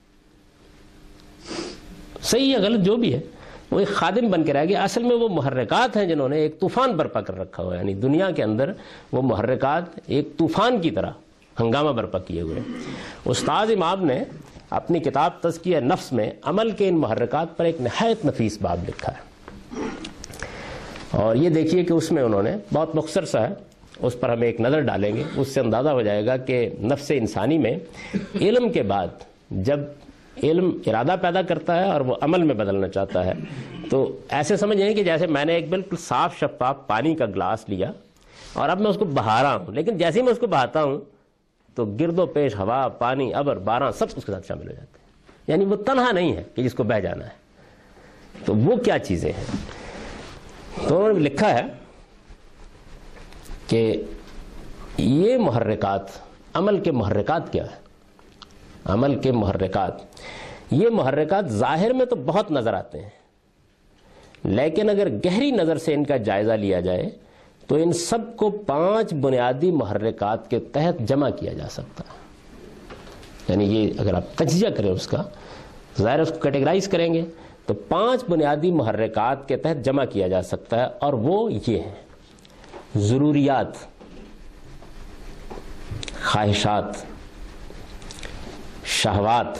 صحیح یا غلط جو بھی ہے وہ ایک خادم بن کے رہ گیا. اصل میں وہ محرکات ہیں جنہوں نے ایک طوفان برپا کر رکھا ہوا ہے, یعنی دنیا کے اندر وہ محرکات ایک طوفان کی طرح ہنگامہ برپا کیے ہوئے. استاد امام نے اپنی کتاب تزکیہ نفس میں عمل کے ان محرکات پر ایک نہایت نفیس باب لکھا ہے, اور یہ دیکھیے کہ اس میں انہوں نے بہت مختصر سا ہے, اس پر ہم ایک نظر ڈالیں گے, اس سے اندازہ ہو جائے گا کہ نفس انسانی میں علم کے بعد جب علم ارادہ پیدا کرتا ہے اور وہ عمل میں بدلنا چاہتا ہے, تو ایسے سمجھیں کہ جیسے میں نے ایک بالکل صاف شفاف پانی کا گلاس لیا اور اب میں اس کو بہا رہا ہوں, لیکن جیسے ہی میں اس کو بہاتا ہوں تو گرد و پیش ہوا, پانی, ابر, باران سب اس کے ساتھ شامل ہو جاتے ہیں. یعنی وہ تنہا نہیں ہے کہ جس کو بہہ جانا ہے. تو وہ کیا چیزیں ہیں, تو انہوں نے لکھا ہے کہ یہ محرکات, عمل کے محرکات کیا ہے, عمل کے محرکات, یہ محرکات ظاہر میں تو بہت نظر آتے ہیں, لیکن اگر گہری نظر سے ان کا جائزہ لیا جائے تو ان سب کو 5 بنیادی محرکات کے تحت جمع کیا جا سکتا ہے. یعنی یہ اگر آپ تجزیہ کریں اس کا, ظاہر اس کو کیٹیگرائز کریں گے تو 5 بنیادی محرکات کے تحت جمع کیا جا سکتا ہے, اور وہ یہ ہیں: ضروریات, خواہشات, شہوات,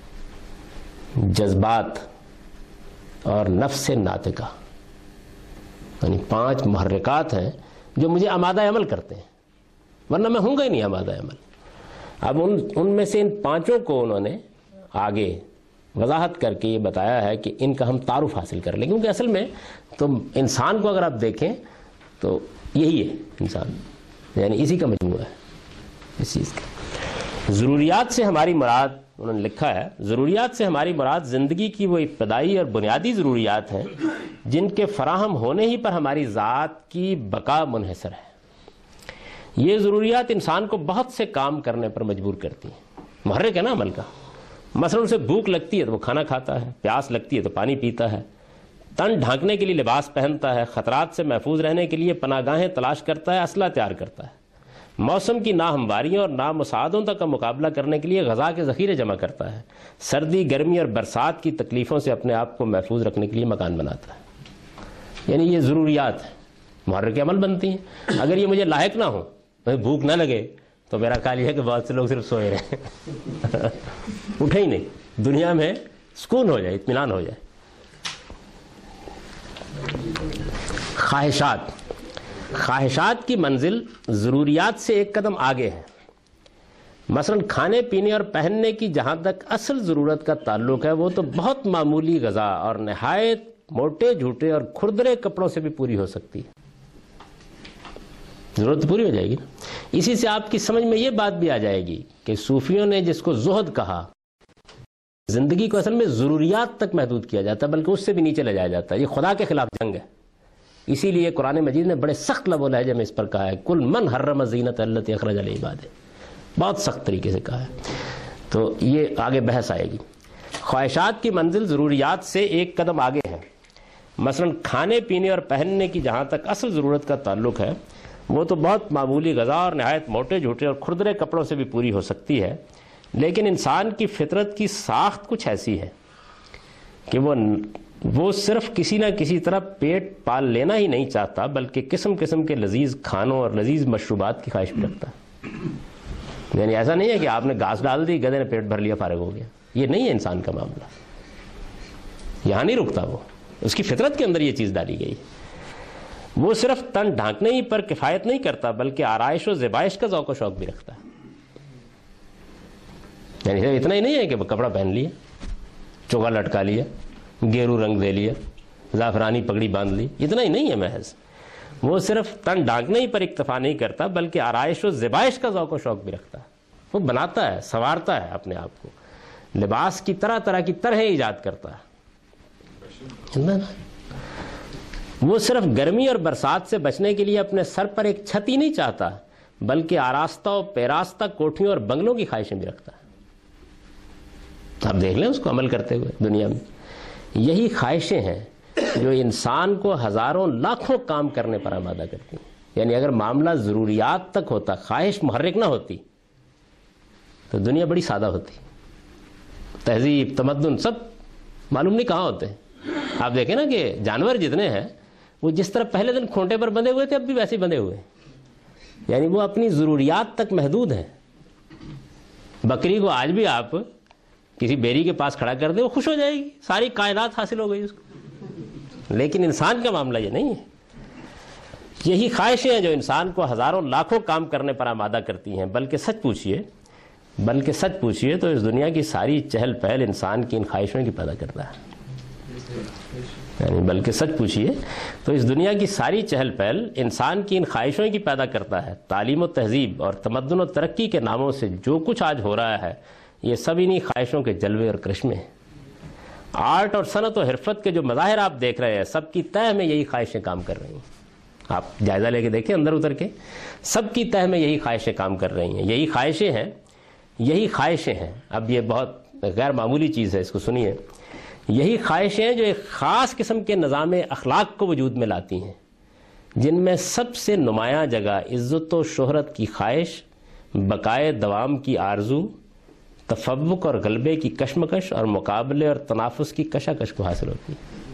جذبات اور نفس ناطقہ. یعنی 5 محرکات ہیں جو مجھے آمادہ عمل کرتے ہیں, ورنہ میں ہوں گا ہی نہیں آمادہ عمل. اب ان میں سے ان 5 کو انہوں نے آگے وضاحت کر کے یہ بتایا ہے کہ ان کا ہم تعارف حاصل کر لیں، کیونکہ اصل میں تو انسان کو اگر آپ دیکھیں تو یہی ہے انسان، یعنی اسی کا مجموعہ ہے اس چیز کا۔ ضروریات سے ہماری مراد، انہوں نے لکھا ہے، ضروریات سے ہماری مراد زندگی کی وہ ابتدائی اور بنیادی ضروریات ہیں جن کے فراہم ہونے ہی پر ہماری ذات کی بقا منحصر ہے۔ یہ ضروریات انسان کو بہت سے کام کرنے پر مجبور کرتی ہیں، محرک ہے نا عمل کا۔ مثلا اسے بھوک لگتی ہے تو وہ کھانا کھاتا ہے، پیاس لگتی ہے تو پانی پیتا ہے، تن ڈھانکنے کے لیے لباس پہنتا ہے، خطرات سے محفوظ رہنے کے لیے پناہ گاہیں تلاش کرتا ہے، اسلحہ تیار کرتا ہے، موسم کی ناہمواریوں اور نامساعدوں تک کا مقابلہ کرنے کے لیے غذا کے ذخیرے جمع کرتا ہے، سردی گرمی اور برسات کی تکلیفوں سے اپنے آپ کو محفوظ رکھنے کے لیے مکان بناتا ہے۔ یعنی یہ ضروریات ہیں، محرک عمل بنتی ہیں۔ اگر یہ مجھے لاحق نہ ہو، مجھے بھوک نہ لگے، تو میرا خیال یہ ہے کہ بہت سے لوگ صرف سوئے رہے اٹھے ہی نہیں، دنیا میں سکون ہو جائے، اطمینان ہو جائے۔ خواہشات کی منزل ضروریات سے ایک قدم آگے ہے۔ مثلا کھانے پینے اور پہننے کی جہاں تک اصل ضرورت کا تعلق ہے وہ تو بہت معمولی غذا اور نہایت موٹے جھوٹے اور کھردرے کپڑوں سے بھی پوری ہو سکتی ہے، ضرورت پوری ہو جائے گی نا۔ اسی سے آپ کی سمجھ میں یہ بات بھی آ جائے گی کہ صوفیوں نے جس کو زہد کہا، زندگی کو اصل میں ضروریات تک محدود کیا جاتا ہے، بلکہ اس سے بھی نیچے لے جایا جاتا ہے۔ یہ خدا کے خلاف جنگ ہے۔ اسی لیے قرآن مجید نے بڑے سخت لب و لہجے میں اس پر کہا ہے، کل من حرم زینت التی اخرج لعبادہ، بہت سخت طریقے سے کہا ہے۔ تو یہ آگے بحث آئے گی۔ خواہشات کی منزل ضروریات سے ایک قدم آگے ہے۔ مثلا کھانے پینے اور پہننے کی جہاں تک اصل ضرورت کا تعلق ہے وہ تو بہت معمولی غذا اور نہایت موٹے جھوٹے اور کھردرے کپڑوں سے بھی پوری ہو سکتی ہے، لیکن انسان کی فطرت کی ساخت کچھ ایسی ہے کہ وہ صرف کسی نہ کسی طرح پیٹ پال لینا ہی نہیں چاہتا، بلکہ قسم قسم کے لذیذ کھانوں اور لذیذ مشروبات کی خواہش بھی رکھتا ہے۔ یعنی ایسا نہیں ہے کہ آپ نے گھاس ڈال دی، گدھے نے پیٹ بھر لیا، فارغ ہو گیا۔ یہ نہیں ہے انسان کا معاملہ، یہاں نہیں رکتا وہ، اس کی فطرت کے اندر یہ چیز ڈالی گئی۔ وہ صرف تن ڈھانکنے ہی پر کفایت نہیں کرتا، بلکہ آرائش و زیبائش کا ذوق و شوق بھی رکھتا ہے۔ یعنی اتنا ہی نہیں ہے کہ کپڑا پہن لیا، چوگا لٹکا لیا، گیرو رنگ دے لیا، زعفرانی پگڑی باندھ لی، اتنا ہی نہیں ہے محض۔ وہ صرف تن ڈھانکنے ہی پر اکتفا نہیں کرتا، بلکہ آرائش و زیبائش کا ذوق و شوق بھی رکھتا ہے۔ وہ بناتا ہے، سنوارتا ہے اپنے آپ کو، لباس کی طرح طرح کی طرح ایجاد کرتا ہے۔ وہ صرف گرمی اور برسات سے بچنے کے لیے اپنے سر پر ایک چھت ہی نہیں چاہتا، بلکہ آراستہ و پیراستہ کوٹھیوں اور بنگلوں کی خواہشیں بھی رکھتا ہے۔ آپ دیکھ لیں اس کو عمل کرتے ہوئے دنیا میں۔ یہی خواہشیں ہیں جو انسان کو ہزاروں لاکھوں کام کرنے پر آمادہ کرتی ہیں۔ یعنی اگر معاملہ ضروریات تک ہوتا، خواہش محرک نہ ہوتی، تو دنیا بڑی سادہ ہوتی، تہذیب تمدن سب معلوم نہیں کہاں ہوتے ہیں۔ آپ دیکھیں نا کہ جانور جتنے ہیں وہ جس طرح پہلے دن کھونٹے پر بندھے ہوئے تھے اب بھی ویسے ہی بندھے ہوئے ہیں، یعنی وہ اپنی ضروریات تک محدود ہیں۔ بکری کو آج بھی آپ کسی بیری کے پاس کھڑا کر دیں وہ خوش ہو جائے گی، ساری کائنات حاصل ہو گئی اس کو۔ لیکن انسان کا معاملہ یہ نہیں ہے۔ یہی خواہشیں ہیں جو انسان کو ہزاروں لاکھوں کام کرنے پر آمادہ کرتی ہیں، بلکہ سچ پوچھئے تو اس دنیا کی ساری چہل پہل انسان کی ان خواہشوں کی پیدا کرتا ہے۔ یعنی بلکہ سچ پوچھئے تو اس دنیا کی ساری چہل پہل انسان کی ان خواہشوں کی پیدا کرتا ہے۔ تعلیم و تہذیب اور تمدن و ترقی کے ناموں سے جو کچھ آج ہو رہا ہے یہ سب انہی خواہشوں کے جلوے اور کرشمے ہیں۔ آرٹ اور صنعت و حرفت کے جو مظاہر آپ دیکھ رہے ہیں سب کی تہہ میں یہی خواہشیں کام کر رہی ہیں۔ آپ جائزہ لے کے دیکھیں اندر اتر کے، سب کی تہہ میں یہی خواہشیں کام کر رہی ہیں، یہی خواہشیں ہیں۔ اب یہ بہت غیر معمولی چیز ہے، اس کو سنیے۔ یہی خواہشیں ہیں جو ایک خاص قسم کے نظام اخلاق کو وجود میں لاتی ہیں، جن میں سب سے نمایاں جگہ عزت و شہرت کی خواہش، بقائے دوام کی آرزو، تفوق اور غلبے کی کشمکش اور مقابلے اور تنافس کی کشاکش کو حاصل ہوتی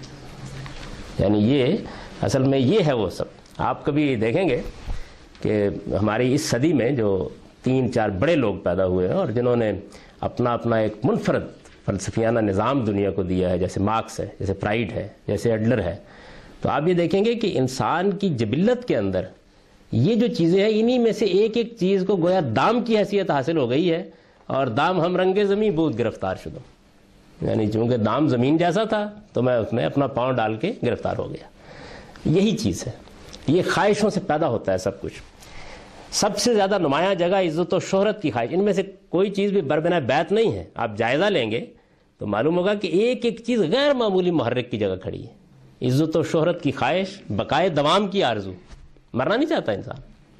ہے۔ یعنی یہ اصل میں یہ ہے وہ سب۔ آپ کبھی دیکھیں گے کہ ہماری اس صدی میں جو 3-4 بڑے لوگ پیدا ہوئے ہیں اور جنہوں نے اپنا ایک منفرد فلسفیانہ نظام دنیا کو دیا ہے، جیسے مارکس ہے، جیسے فرائیڈ ہے، جیسے ایڈلر ہے، تو آپ یہ دیکھیں گے کہ انسان کی جبلت کے اندر یہ جو چیزیں ہیں انہی میں سے ایک ایک چیز کو گویا دام کی حیثیت حاصل ہو گئی ہے، اور دام ہم رنگ زمیں بود گرفتار شدہ۔ یعنی چونکہ دام زمین جیسا تھا تو میں اس میں اپنا پاؤں ڈال کے گرفتار ہو گیا. یہی چیز ہے, یہ خواہشوں سے پیدا ہوتا ہے سب کچھ. سب سے زیادہ نمایاں جگہ عزت و شہرت کی خواہش, ان میں سے کوئی چیز بھی بربنا بیت نہیں ہے. آپ جائزہ لیں گے تو معلوم ہوگا کہ ایک ایک چیز غیر معمولی محرک کی جگہ کھڑی ہے. عزت و شہرت کی خواہش, بقائے دوام کی آرزو, مرنا نہیں چاہتا انسان,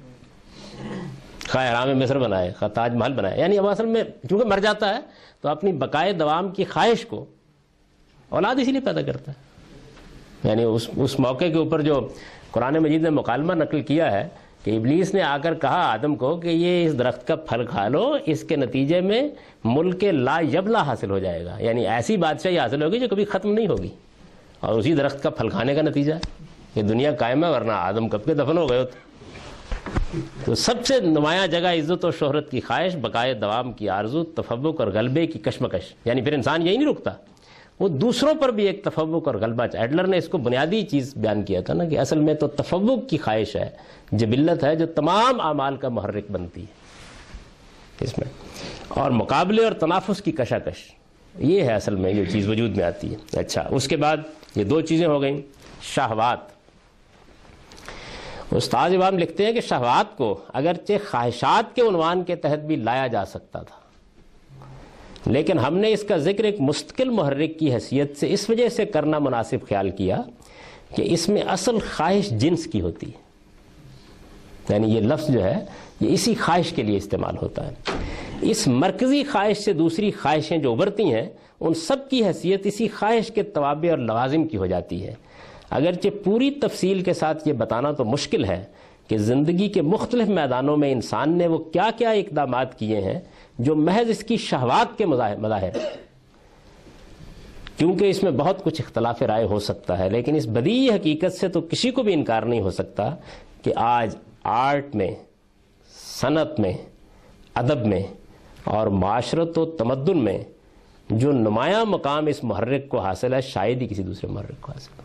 خواہ احرام مصر بنائے, خواہ تاج محل بنائے, یعنی اب اصل میں چونکہ مر جاتا ہے تو اپنی بقائے دوام کی خواہش کو اولاد اسی لیے پیدا کرتا ہے. یعنی اس موقع کے اوپر جو قرآن مجید نے مکالمہ نقل کیا ہے کہ ابلیس نے آ کر کہا آدم کو کہ یہ اس درخت کا پھل کھا لو, اس کے نتیجے میں ملک لا یبلا حاصل ہو جائے گا, یعنی ایسی بادشاہی حاصل ہوگی جو کبھی ختم نہیں ہوگی, اور اسی درخت کا پھل کھانے کا نتیجہ ہے کہ دنیا قائم ہے, ورنہ آدم کب کے دفن ہو گئے ہوتے. تو سب سے نمایاں جگہ عزت و شہرت کی خواہش, بقائے دوام کی آرزو, تفوق اور غلبے کی کشمکش. یعنی پھر انسان یہی نہیں رکتا, وہ دوسروں پر بھی ایک تفوق اور غلبہ. ایڈلر نے اس کو بنیادی چیز بیان کیا تھا نا کہ اصل میں تو تفوق کی خواہش ہے, جبلت ہے جو تمام اعمال کا محرک بنتی ہے اس میں, اور مقابلے اور تنافس کی کشاکش, یہ ہے اصل میں یہ چیز وجود میں آتی ہے. اچھا, اس کے بعد یہ دو چیزیں ہو گئیں. شہوات, استاد امام لکھتے ہیں کہ شہوات کو اگرچہ خواہشات کے عنوان کے تحت بھی لایا جا سکتا تھا, لیکن ہم نے اس کا ذکر ایک مستقل محرک کی حیثیت سے اس وجہ سے کرنا مناسب خیال کیا کہ اس میں اصل خواہش جنس کی ہوتی ہے. یعنی یہ لفظ جو ہے یہ اسی خواہش کے لیے استعمال ہوتا ہے. اس مرکزی خواہش سے دوسری خواہشیں جو ابھرتی ہیں ان سب کی حیثیت اسی خواہش کے توابع اور لوازم کی ہو جاتی ہے. اگرچہ پوری تفصیل کے ساتھ یہ بتانا تو مشکل ہے کہ زندگی کے مختلف میدانوں میں انسان نے وہ کیا کیا اقدامات کیے ہیں جو محض اس کی شہوات کے مظاہر, کیونکہ اس میں بہت کچھ اختلاف رائے ہو سکتا ہے, لیکن اس بدیہی حقیقت سے تو کسی کو بھی انکار نہیں ہو سکتا کہ آج آرٹ میں, صنعت میں, ادب میں اور معاشرت و تمدن میں جو نمایاں مقام اس محرک کو حاصل ہے شاید ہی کسی دوسرے محرک کو حاصل ہو.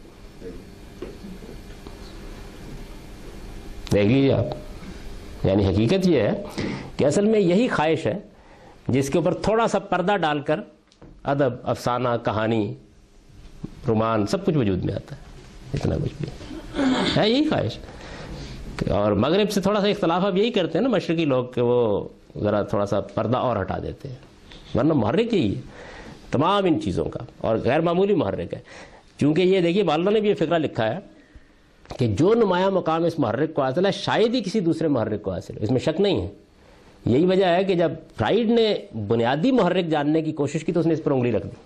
دیکھ لیجیے آپ, یعنی حقیقت یہ ہے کہ اصل میں یہی خواہش ہے جس کے اوپر تھوڑا سا پردہ ڈال کر ادب, افسانہ, کہانی, رومان سب کچھ وجود میں آتا ہے. اتنا کچھ بھی ہے یہی خواہش. اور مغرب سے تھوڑا سا اختلاف آپ یہی کرتے ہیں نا مشرقی لوگ کہ وہ ذرا تھوڑا سا پردہ اور ہٹا دیتے ہیں, ورنہ محرک یہی ہے تمام ان چیزوں کا, اور غیر معمولی محرک ہے. چونکہ یہ دیکھیے والدہ نے بھی یہ فقرہ لکھا ہے کہ جو نمایاں مقام اس محرک کو حاصل ہے شاید ہی کسی دوسرے محرک کو حاصل ہے, اس میں شک نہیں ہے. یہی وجہ ہے کہ جب فرائیڈ نے بنیادی محرک جاننے کی کوشش کی تو اس نے اس پر انگلی رکھ دی.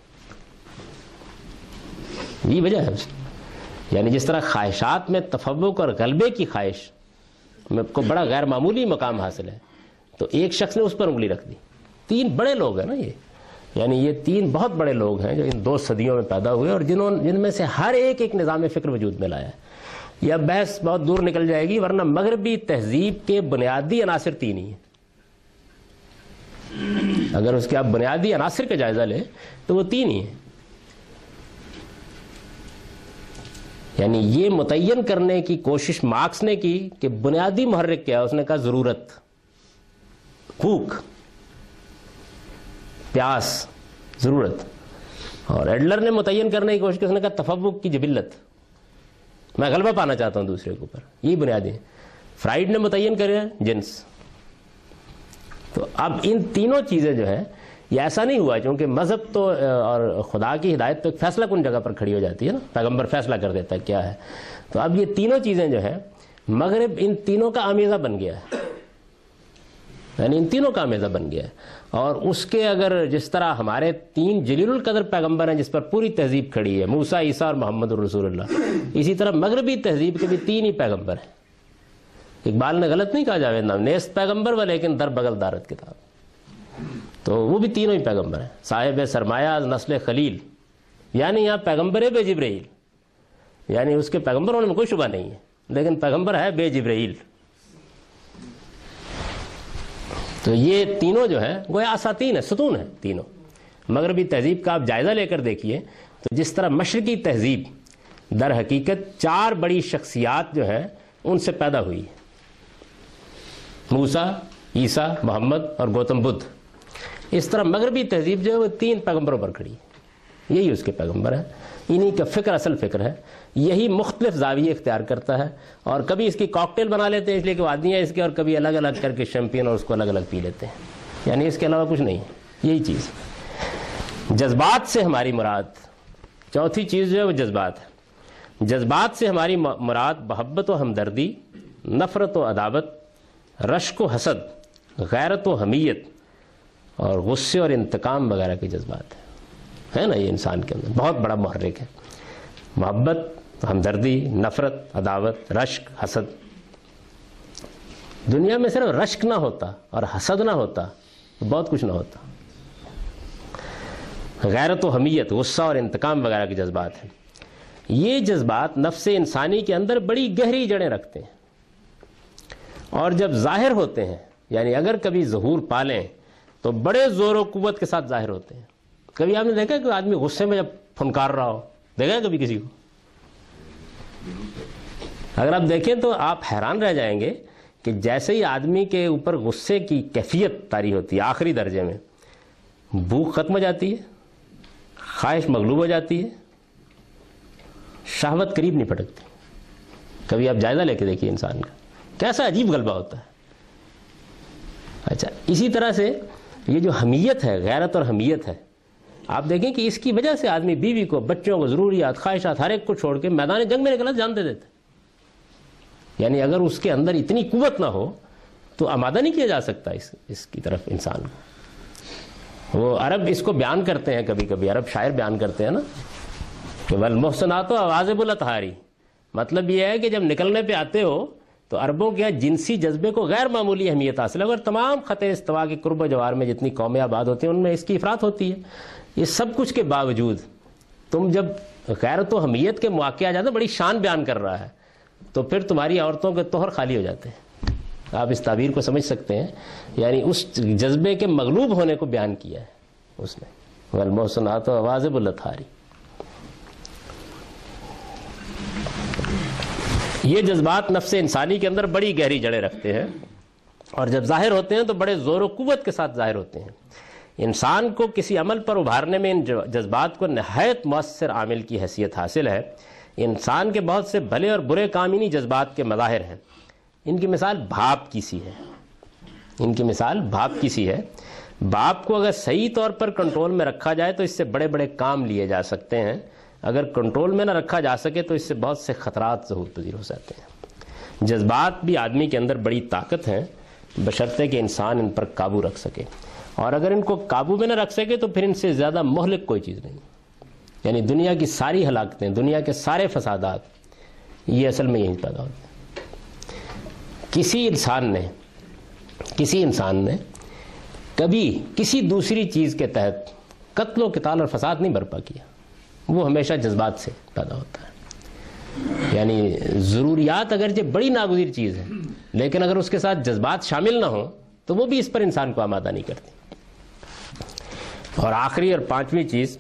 یہی وجہ ہے. یعنی جس طرح خواہشات میں تفوق اور غلبے کی خواہش میں کو بڑا غیر معمولی مقام حاصل ہے, تو ایک شخص نے اس پر انگلی رکھ دی. 3 بڑے لوگ ہیں نا یہ, یعنی یہ 3 بہت بڑے لوگ ہیں جو ان 2 صدیوں میں پیدا ہوئے اور جن میں سے ہر ایک نظام فکر وجود میں لایا ہے. یہ بحث بہت دور نکل جائے گی, ورنہ مغربی تہذیب کے بنیادی عناصر 3 ہی ہیں. اگر اس کے آپ بنیادی عناصر کا جائزہ لیں تو وہ 3 ہی ہیں. یعنی یہ متعین کرنے کی کوشش مارکس نے کی کہ بنیادی محرک کیا ہے. اس نے کہا ضرورت, بھوک, پیاس, ضرورت. اور ایڈلر نے متعین کرنے کی کوشش کی, اس نے کہا تفوق کی جبلت, میں غلبہ پانا چاہتا ہوں دوسرے کے اوپر. یہ بنیادی ہے. فرائیڈ نے متعین کرے جنس. تو اب ان تینوں چیزیں جو ہیں یہ ایسا نہیں ہوا کیونکہ مذہب تو اور خدا کی ہدایت تو ایک فیصلہ کن جگہ پر کھڑی ہو جاتی ہے نا, پیغمبر فیصلہ کر دیتا ہے کیا ہے. تو اب یہ تینوں چیزیں جو ہیں مغرب ان تینوں کا آمیزہ بن گیا ہے, یعنی ان تینوں کا آمیزہ بن گیا ہے. اور اس کے اگر جس طرح ہمارے 3 جلیل القدر پیغمبر ہیں جس پر پوری تہذیب کھڑی ہے, موسیٰ, عیسیٰ اور محمد الرسول اللہ, اسی طرح مغربی تہذیب کے بھی 3 ہی پیغمبر ہیں. اقبال نے غلط نہیں کہا جاوید نام, نیست پیغمبر و لیکن در بغل دارت کتاب. تو وہ بھی تینوں ہی پیغمبر ہیں. صاحب سرمایہ از نسل خلیل, یعنی یہاں پیغمبر بے جبرائیل, یعنی اس کے پیغمبر ہونے میں کوئی شبہ نہیں ہے, لیکن پیغمبر ہے بے جبرائیل. تو یہ تینوں جو ہیں گویا اساطین ہیں, ستون ہیں تینوں. مغربی تہذیب کا آپ جائزہ لے کر دیکھیے تو جس طرح مشرقی تہذیب در حقیقت 4 بڑی شخصیات جو ہیں ان سے پیدا ہوئی ہے, موسیٰ, عیسیٰ, محمد اور گوتم بدھ. اس طرح مغربی تہذیب جو ہے وہ 3 پیغمبروں پر کھڑی ہے، یہی اس کے پیغمبر ہیں، انہی کا فکر اصل فکر ہے، یہی مختلف زاویے اختیار کرتا ہے، اور کبھی اس کی کاکٹیل بنا لیتے ہیں اس لیے کہ وہ آدمی ہے اس کے، اور کبھی الگ الگ کر کے شیمپین اور اس کو الگ الگ پی لیتے ہیں، یعنی اس کے علاوہ کچھ نہیں ہے، یہی چیز۔ جذبات سے ہماری مراد، چوتھی چیز جو ہے وہ جذبات ہے۔ جذبات سے ہماری مراد محبت و ہمدردی، نفرت و عداوت، رشک و حسد، غیرت و حمیت اور غصے اور انتقام وغیرہ کے جذبات ہیں نا، یہ انسان کے اندر بہت بڑا محرک ہے۔ محبت، ہمدردی، نفرت، عداوت، رشک، حسد۔ دنیا میں صرف رشک نہ ہوتا اور حسد نہ ہوتا تو بہت کچھ نہ ہوتا۔ غیرت و حمیت، غصہ اور انتقام وغیرہ کے جذبات ہیں۔ یہ جذبات نفس انسانی کے اندر بڑی گہری جڑیں رکھتے ہیں، اور جب ظاہر ہوتے ہیں، یعنی اگر کبھی ظہور پالیں تو بڑے زور و قوت کے ساتھ ظاہر ہوتے ہیں۔ کبھی آپ نے دیکھا کہ آدمی غصے میں جب پھنکار رہا ہو، دیکھا ہے کبھی کسی کو؟ اگر آپ دیکھیں تو آپ حیران رہ جائیں گے کہ جیسے ہی آدمی کے اوپر غصے کی کیفیت طاری ہوتی ہے آخری درجے میں، بھوک ختم ہو جاتی ہے، خواہش مغلوب ہو جاتی ہے، شہوت قریب نہیں پھٹکتی۔ کبھی آپ جائزہ لے کے دیکھیے انسان کا کیسا عجیب غلبہ ہوتا ہے۔ اچھا، اسی طرح سے یہ جو حمیت ہے، غیرت اور حمیت ہے، آپ دیکھیں کہ اس کی وجہ سے آدمی بیوی کو، بچوں کو، ضروریات، خواہشات ہر ایک کو چھوڑ کے میدان جنگ میں نکلنا جان دے دیتے۔ یعنی اگر اس کے اندر اتنی قوت نہ ہو تو آمادہ نہیں کیا جا سکتا اس کی طرف انسان کو۔ وہ عرب اس کو بیان کرتے ہیں، کبھی کبھی عرب شاعر بیان کرتے ہیں نا کہ والمحسنات عواذب الاطہاری، مطلب یہ ہے کہ جب نکلنے پہ آتے ہو تو عربوں کے جنسی جذبے کو غیر معمولی اہمیت حاصل ہے، اور تمام خطے استوا کے قرب و جوار میں جتنی قومیں آباد ہوتی ہیں ان میں اس کی افراط ہوتی ہے۔ یہ سب کچھ کے باوجود تم جب غیرت و حمیت کے مواقع آ جاتے ہیں، بڑی شان بیان کر رہا ہے، تو پھر تمہاری عورتوں کے طہر خالی ہو جاتے ہیں۔ آپ اس تعبیر کو سمجھ سکتے ہیں، یعنی اس جذبے کے مغلوب ہونے کو بیان کیا ہے اس نے، والمحسنات عواذب الاطہاری۔ یہ جذبات نفس انسانی کے اندر بڑی گہری جڑیں رکھتے ہیں، اور جب ظاہر ہوتے ہیں تو بڑے زور و قوت کے ساتھ ظاہر ہوتے ہیں۔ انسان کو کسی عمل پر ابھارنے میں ان جذبات کو نہایت مؤثر عامل کی حیثیت حاصل ہے۔ انسان کے بہت سے بھلے اور برے کام انہی جذبات کے مظاہر ہیں۔ ان کی مثال بھاپ کی سی ہے، ان کی مثال بھاپ کی سی ہے۔ بھاپ کو اگر صحیح طور پر کنٹرول میں رکھا جائے تو اس سے بڑے بڑے کام لیے جا سکتے ہیں، اگر کنٹرول میں نہ رکھا جا سکے تو اس سے بہت سے خطرات ظہور پذیر ہو سکتے ہیں۔ جذبات بھی آدمی کے اندر بڑی طاقت ہیں، بشرطے کہ انسان ان پر قابو رکھ سکے، اور اگر ان کو قابو میں نہ رکھ سکے تو پھر ان سے زیادہ مہلک کوئی چیز نہیں۔ یعنی دنیا کی ساری ہلاکتیں، دنیا کے سارے فسادات یہ اصل میں یہیں پیدا ہوتے ہیں۔ کسی انسان نے کبھی کسی دوسری چیز کے تحت قتل و قتال اور فساد نہیں برپا کیا، وہ ہمیشہ جذبات سے پیدا ہوتا ہے۔ یعنی ضروریات اگرچہ بڑی ناگزیر چیز ہے، لیکن اگر اس کے ساتھ جذبات شامل نہ ہوں تو وہ بھی اس پر انسان کو آمادہ نہیں کرتی۔ اور آخری اور پانچویں چیز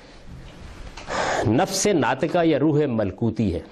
نفس ناطقہ یا روح ملکوتی ہے۔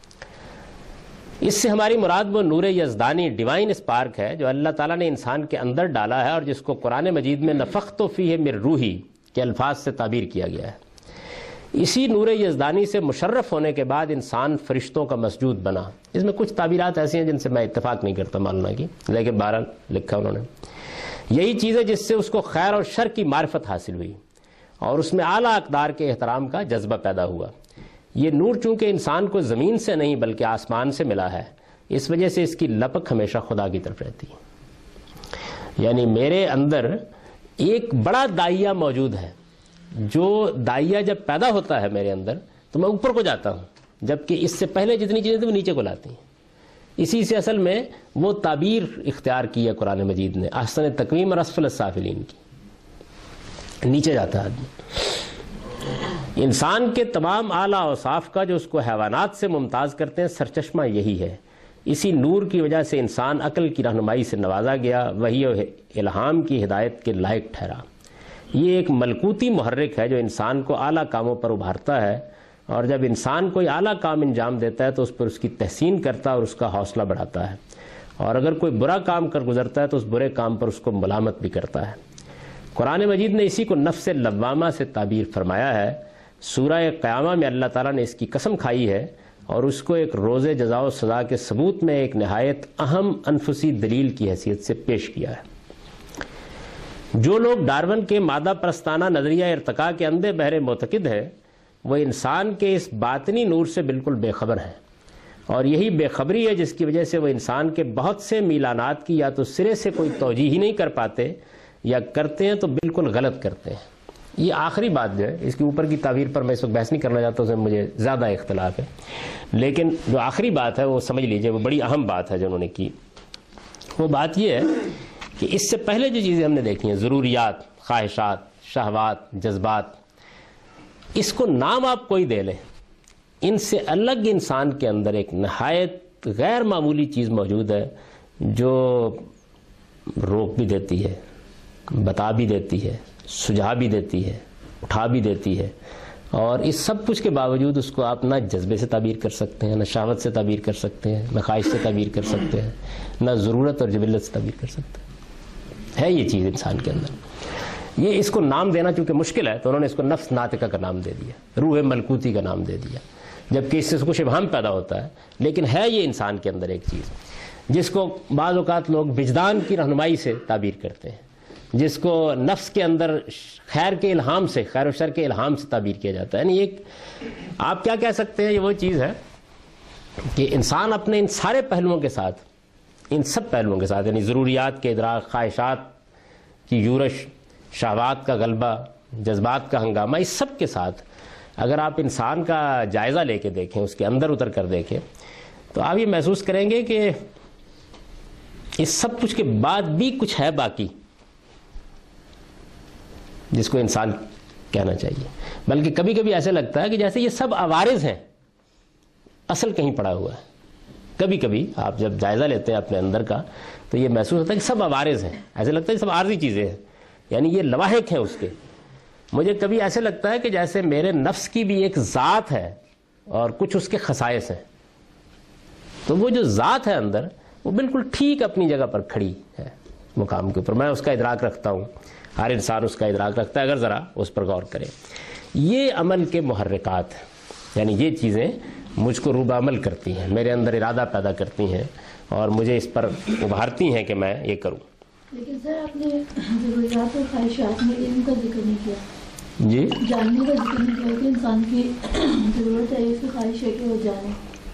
اس سے ہماری مراد وہ نور یزدانی، ڈیوائن اسپارک ہے جو اللہ تعالیٰ نے انسان کے اندر ڈالا ہے، اور جس کو قرآن مجید میں نفخت فیہ من روحی کے الفاظ سے تعبیر کیا گیا ہے۔ اسی نور یزدانی سے مشرف ہونے کے بعد انسان فرشتوں کا مسجود بنا۔ اس میں کچھ تعبیرات ایسی ہیں جن سے میں اتفاق نہیں کرتا مولانا کی، لیکن بہرحال لکھا انہوں نے۔ یہی چیز ہے جس سے اس کو خیر اور شر کی معرفت حاصل ہوئی، اور اس میں اعلیٰ اقدار کے احترام کا جذبہ پیدا ہوا۔ یہ نور چونکہ انسان کو زمین سے نہیں بلکہ آسمان سے ملا ہے، اس وجہ سے اس کی لپک ہمیشہ خدا کی طرف رہتی ہے۔ یعنی میرے اندر ایک بڑا داعیہ موجود ہے، جو داعیہ جب پیدا ہوتا ہے میرے اندر تو میں اوپر کو جاتا ہوں، جبکہ اس سے پہلے جتنی چیزیں تھیں وہ نیچے کو لاتی ہیں۔ اسی سے اصل میں وہ تعبیر اختیار کی ہے قرآن مجید نے، احسن تقویم اور اسفل السافلین کی، نیچے جاتا ہے آدمی۔ انسان کے تمام اعلیٰ اوصاف کا جو اس کو حیوانات سے ممتاز کرتے ہیں سرچشمہ یہی ہے۔ اسی نور کی وجہ سے انسان عقل کی رہنمائی سے نوازا گیا، وحی و الہام کی ہدایت کے لائق ٹھہرا۔ یہ ایک ملکوتی محرک ہے جو انسان کو اعلیٰ کاموں پر ابھارتا ہے، اور جب انسان کوئی اعلیٰ کام انجام دیتا ہے تو اس پر اس کی تحسین کرتا ہے اور اس کا حوصلہ بڑھاتا ہے، اور اگر کوئی برا کام کر گزرتا ہے تو اس برے کام پر اس کو ملامت بھی کرتا ہے۔ قرآن مجید نے اسی کو نفس لوامہ سے تعبیر فرمایا ہے. سورہ قیامہ میں اللہ تعالیٰ نے اس کی قسم کھائی ہے اور اس کو ایک روز جزا و سزا کے ثبوت میں ایک نہایت اہم انفسی دلیل کی حیثیت سے پیش کیا ہے. جو لوگ ڈارون کے مادہ پرستانہ نظریہ ارتقاء کے اندھے بہرے معتقد ہیں وہ انسان کے اس باطنی نور سے بالکل بے خبر ہیں، اور یہی بے خبری ہے جس کی وجہ سے وہ انسان کے بہت سے میلانات کی یا تو سرے سے کوئی توجیہ ہی نہیں کر پاتے یا کرتے ہیں تو بالکل غلط کرتے ہیں. یہ آخری بات جو ہے، اس کے اوپر کی تعبیر پر میں اس وقت بحث نہیں کرنا چاہتا، اس میں مجھے زیادہ اختلاف ہے، لیکن جو آخری بات ہے وہ سمجھ لیجئے، وہ بڑی اہم بات ہے جو انہوں نے کی. وہ بات یہ ہے کہ اس سے پہلے جو چیزیں ہم نے دیکھی ہیں، ضروریات، خواہشات، شہوات، جذبات، اس کو نام آپ کوئی دے لیں، ان سے الگ انسان کے اندر ایک نہایت غیر معمولی چیز موجود ہے جو روک بھی دیتی ہے، بتا بھی دیتی ہے، سجھا بھی دیتی ہے، اٹھا بھی دیتی ہے، اور اس سب کچھ کے باوجود اس کو آپ نہ جذبے سے تعبیر کر سکتے ہیں، نہ شہوت سے تعبیر کر سکتے ہیں، نہ خواہش سے تعبیر کر سکتے ہیں، نہ ضرورت اور جبلت سے تعبیر کر سکتے ہیں. ہے یہ چیز انسان کے اندر. یہ اس کو نام دینا چونکہ مشکل ہے تو انہوں نے اس کو نفس ناطقہ کا نام دے دیا، روح ملکوتی کا نام دے دیا، جبکہ اس سے کچھ ابہام پیدا ہوتا ہے، لیکن ہے یہ انسان کے اندر ایک چیز جس کو بعض اوقات لوگ وجدان کی رہنمائی سے تعبیر کرتے ہیں، جس کو نفس کے اندر خیر کے الہام سے، خیر و شر کے الہام سے تعبیر کیا جاتا ہے. یعنی ایک آپ کیا کہہ سکتے ہیں، یہ وہ چیز ہے کہ انسان اپنے ان سارے پہلوؤں کے ساتھ، ان سب پہلوؤں کے ساتھ، یعنی ضروریات کے ادراک، خواہشات کی یورش، شہوات کا غلبہ، جذبات کا ہنگامہ، اس سب کے ساتھ اگر آپ انسان کا جائزہ لے کے دیکھیں، اس کے اندر اتر کر دیکھیں، تو آپ یہ محسوس کریں گے کہ اس سب کچھ کے بعد بھی کچھ ہے باقی جس کو انسان کہنا چاہیے. بلکہ کبھی کبھی ایسے لگتا ہے کہ جیسے یہ سب عوارض ہیں، اصل کہیں پڑا ہوا ہے. کبھی کبھی آپ جب جائزہ لیتے ہیں اپنے اندر کا تو یہ محسوس ہوتا ہے کہ سب عوارض ہیں، ایسے لگتا ہے کہ سب عارضی چیزیں ہیں، یعنی یہ لواحق ہیں اس کے. مجھے کبھی ایسے لگتا ہے کہ جیسے میرے نفس کی بھی ایک ذات ہے اور کچھ اس کے خصائص ہیں، تو وہ جو ذات ہے اندر وہ بالکل ٹھیک اپنی جگہ پر کھڑی ہے مقام کے اوپر. میں اس کا ادراک رکھتا ہوں، ہر انسان اس کا ادراک رکھتا ہے اگر ذرا اس پر غور کرے. یہ عمل کے محرکات ہیں، یعنی یہ چیزیں مجھ کو روبہ عمل کرتی ہیں، میرے اندر ارادہ پیدا کرتی ہیں اور مجھے اس پر ابھارتی ہیں کہ میں یہ کروں. لیکن سر آپ نے ضروریات اور خواہشات میں علم کا ذکر نہیں کیا، جی جاننے کا ذکر نہیں کیا کہ انسان کی ضرورت ہے، اس کی خواہش ہے کہ وہ جانے.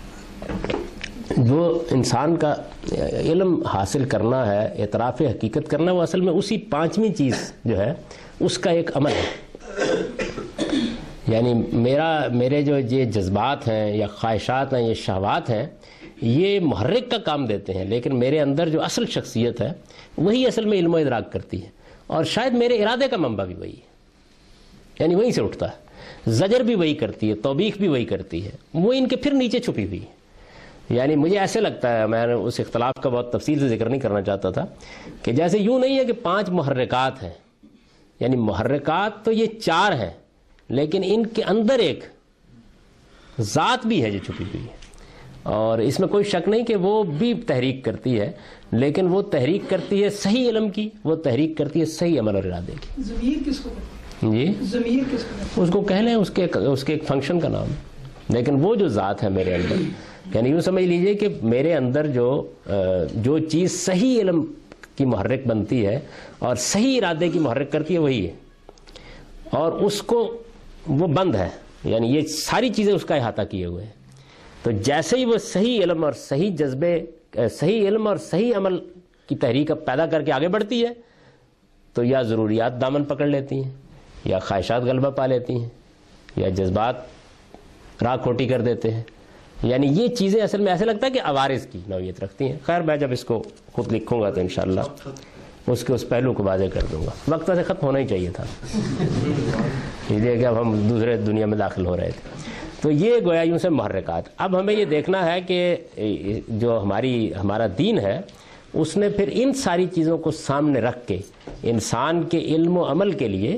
جو انسان کا علم حاصل کرنا ہے، اعتراف حقیقت کرنا، وہ اصل میں اسی پانچویں چیز جو ہے اس کا ایک عمل ہے. یعنی میرے جو یہ جذبات ہیں یا خواہشات ہیں یا شہوات ہیں، یہ محرک کا کام دیتے ہیں، لیکن میرے اندر جو اصل شخصیت ہے وہی اصل میں علم و ادراک کرتی ہے، اور شاید میرے ارادے کا منبع بھی وہی ہے، یعنی وہیں سے اٹھتا ہے. زجر بھی وہی کرتی ہے، توبیخ بھی وہی کرتی ہے، وہ ان کے پھر نیچے چھپی ہوئی ہے. یعنی مجھے ایسے لگتا ہے، میں اس اختلاف کا بہت تفصیل سے ذکر نہیں کرنا چاہتا تھا، کہ جیسے یوں نہیں ہے کہ 5 محرکات ہیں، یعنی محرکات تو یہ 4 ہیں، لیکن ان کے اندر ایک ذات بھی ہے جو چھپی ہوئی ہے، اور اس میں کوئی شک نہیں کہ وہ بھی تحریک کرتی ہے، لیکن وہ تحریک کرتی ہے صحیح علم کی، وہ تحریک کرتی ہے صحیح عمل اور ارادے کی. ضمیر کس کو کہتے ہیں؟ جی ضمیر کس کو کہتے اس کو کہہ لیں، اس کے ایک فنکشن کا نام، لیکن وہ جو ذات ہے میرے اندر، یعنی یوں سمجھ لیجئے کہ میرے اندر جو چیز صحیح علم کی محرک بنتی ہے اور صحیح ارادے کی محرک کرتی ہے وہی ہے، اور اس کو وہ بند ہے، یعنی یہ ساری چیزیں اس کا احاطہ کیے ہوئے ہیں. تو جیسے ہی وہ صحیح علم اور صحیح جذبے، صحیح علم اور صحیح عمل کی تحریک پیدا کر کے آگے بڑھتی ہے، تو یا ضروریات دامن پکڑ لیتی ہیں، یا خواہشات غلبہ پا لیتی ہیں، یا جذبات راہ کھوٹی کر دیتے ہیں. یعنی یہ چیزیں اصل میں ایسے لگتا ہے کہ عوارض کی نوعیت رکھتی ہیں. خیر میں جب اس کو خود لکھوں گا تو انشاءاللہ اس کے اس پہلو کو واضح کر دوں گا. وقت سے ختم ہونا ہی چاہیے تھا، اس لیے کہ اب ہم دوسرے دنیا میں داخل ہو رہے تھے. تو یہ گویا یوں سے محرکات. اب ہمیں یہ دیکھنا ہے کہ جو ہمارا دین ہے اس نے پھر ان ساری چیزوں کو سامنے رکھ کے انسان کے علم و عمل کے لیے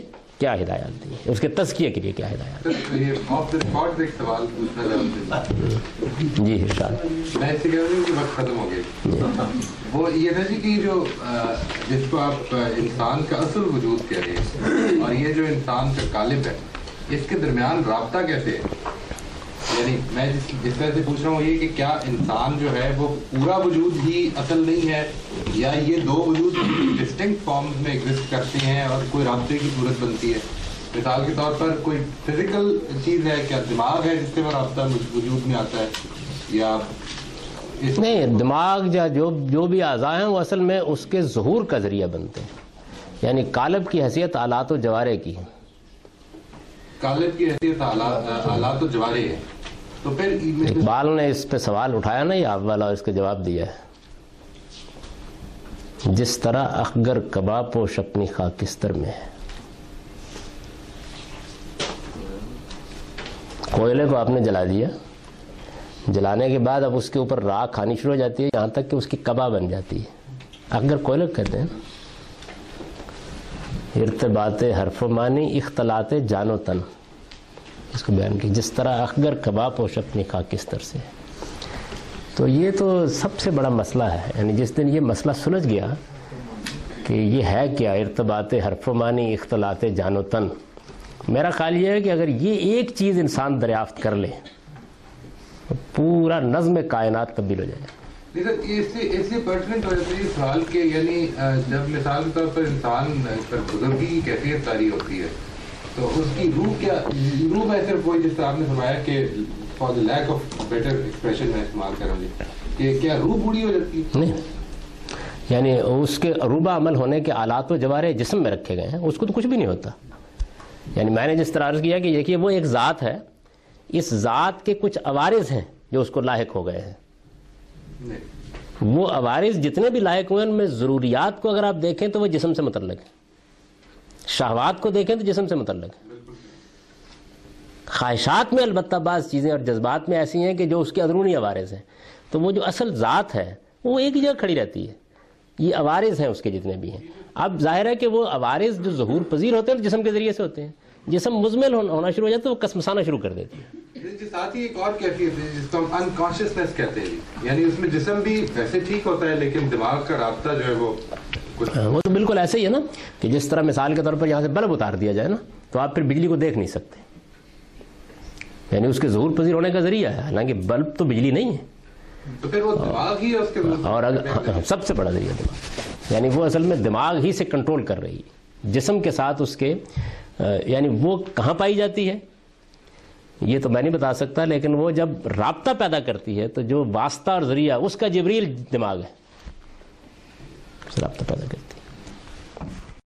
کیا ہدایات دی ہیں، اس کے تزکیے کے لیے کیا ہدایات یہ آف دا اسپاٹ ایک سوال پوچھنا چاہتا ہوں جی ارشاد۔ میں اس سے کہہ رہا ہوں کہ وقت ختم ہو گیا، وہ یہ تھا جی کہ جو جس کو آپ انسان کا اصل وجود کہہ رہے ہیں اور یہ جو انسان کا قالب ہے، اس کے درمیان رابطہ کیسے ہے؟ یعنی میں جس طرح سے پوچھ رہا ہوں یہ کہ کیا انسان جو ہے وہ پورا وجود ہی اصل نہیں ہے، یا یہ دو وجود ڈسٹنکٹ فارمز میں ایگزسٹ کرتے ہیں اور کوئی رابطے کی صورت بنتی ہے؟ مثال کے طور پر کوئی فزیکل چیز ہے، کیا دماغ ہے جس سے وہ رابطہ وجود میں آتا ہے، یا نہیں، دماغ جو بھی اعضاء ہیں وہ اصل میں اس کے ظہور کا ذریعہ بنتے ہیں، یعنی قالب کی حیثیت آلات و جوارے کی ہے، قالب کی حیثیت آلات و جوارے ہے۔ تو پھر اقبال نے اس پہ سوال اٹھایا نا، یہ آپ والا، اس کا جواب دیا ہے، جس طرح اخگر کباب پوش اپنی خاکستر میں ہے۔ کوئلے کو آپ نے جلا دیا، جلانے کے بعد اب اس کے اوپر راکھ آنی شروع ہو جاتی ہے، یہاں تک کہ اس کی کبا بن جاتی ہے۔ اخگر کوئلے کو کہتے ہیں، ارتباط حرف و معنی اختلاط جان و تن، اس کو بیان کی، جس طرح اخگر کباب پوش اپنی خاکستر سے۔ تو یہ تو سب سے بڑا مسئلہ ہے، یعنی جس دن یہ مسئلہ سلجھ گیا کہ یہ ہے کیا ارتباط حرف و معنی اختلاط جان و تن، میرا خیال یہ ہے کہ اگر یہ ایک چیز انسان دریافت کر لے تو پورا نظم کائنات تبدیل ہو جائے گا۔ اس سے پرٹننٹ ہو جاتا ہے یہ سوال کہ یعنی جب مثال کے طور پر انسان پر بزرگی کی کیفیت طاری ہوتی ہے تو اس کی روح کیا، روح میں صرف وہی جس طرح آپ نے فرمایا کہ for the lack of better expression میں استعمال کروں گی کہ کیا روح بوڑھی ہو جاتی ہے؟ نہیں، یعنی اس کے عروبہ عمل ہونے کے آلات و جوارے جسم میں رکھے گئے ہیں، اس کو تو کچھ بھی نہیں ہوتا۔ یعنی میں نے جس طرح عرض کیا کہ دیکھیے وہ ایک ذات ہے، اس ذات کے کچھ عوارض ہیں جو اس کو لاحق ہو گئے ہیں، وہ عوارض جتنے بھی لاحق ہوئے ہیں ان میں ضروریات کو اگر آپ دیکھیں تو وہ جسم سے متعلق ہے، شہوات کو دیکھیں تو جسم سے متعلق ہے، خواہشات میں البتہ بعض چیزیں اور جذبات میں ایسی ہیں کہ جو اس کے اندرونی عوارض ہیں، تو وہ جو اصل ذات ہے وہ ایک ہی جگہ کھڑی رہتی ہے، یہ عوارض ہیں اس کے جتنے بھی ہیں۔ اب ظاہر ہے کہ وہ عوارض جو ظہور پذیر ہوتے ہیں جسم کے ذریعے سے ہوتے ہیں، جسم مزمل ہونا شروع ہو جاتا ہے تو وہ کسمسانا شروع کر دیتی ہے۔ ساتھ ہی ایک اور کیفیت ہے جس کو ہم انکانشیسنیس کہتے ہیں، یعنی اس میں جسم بھی ویسے ٹھیک ہوتا ہے لیکن دماغ کا رابطہ جو ہے وہ تو بالکل ایسے ہی ہے نا کہ جس طرح مثال کے طور پر یہاں سے بلب اتار دیا جائے نا تو آپ پھر بجلی کو دیکھ نہیں سکتے، یعنی اس کے ظہور پذیر ہونے کا ذریعہ ہے، حالانکہ بلب تو بجلی نہیں ہے، تو پھر وہ دماغ ہی ہے اس کے اور سب سے بڑا ذریعہ دماغ، یعنی وہ اصل میں دماغ ہی سے کنٹرول کر رہی ہے جسم کے ساتھ اس کے، یعنی وہ کہاں پائی جاتی ہے یہ تو میں نہیں بتا سکتا، لیکن وہ جب رابطہ پیدا کرتی ہے تو جو واسطہ اور ذریعہ اس کا جبریل دماغ ہے، رابطہ پیدا کرتی ہے۔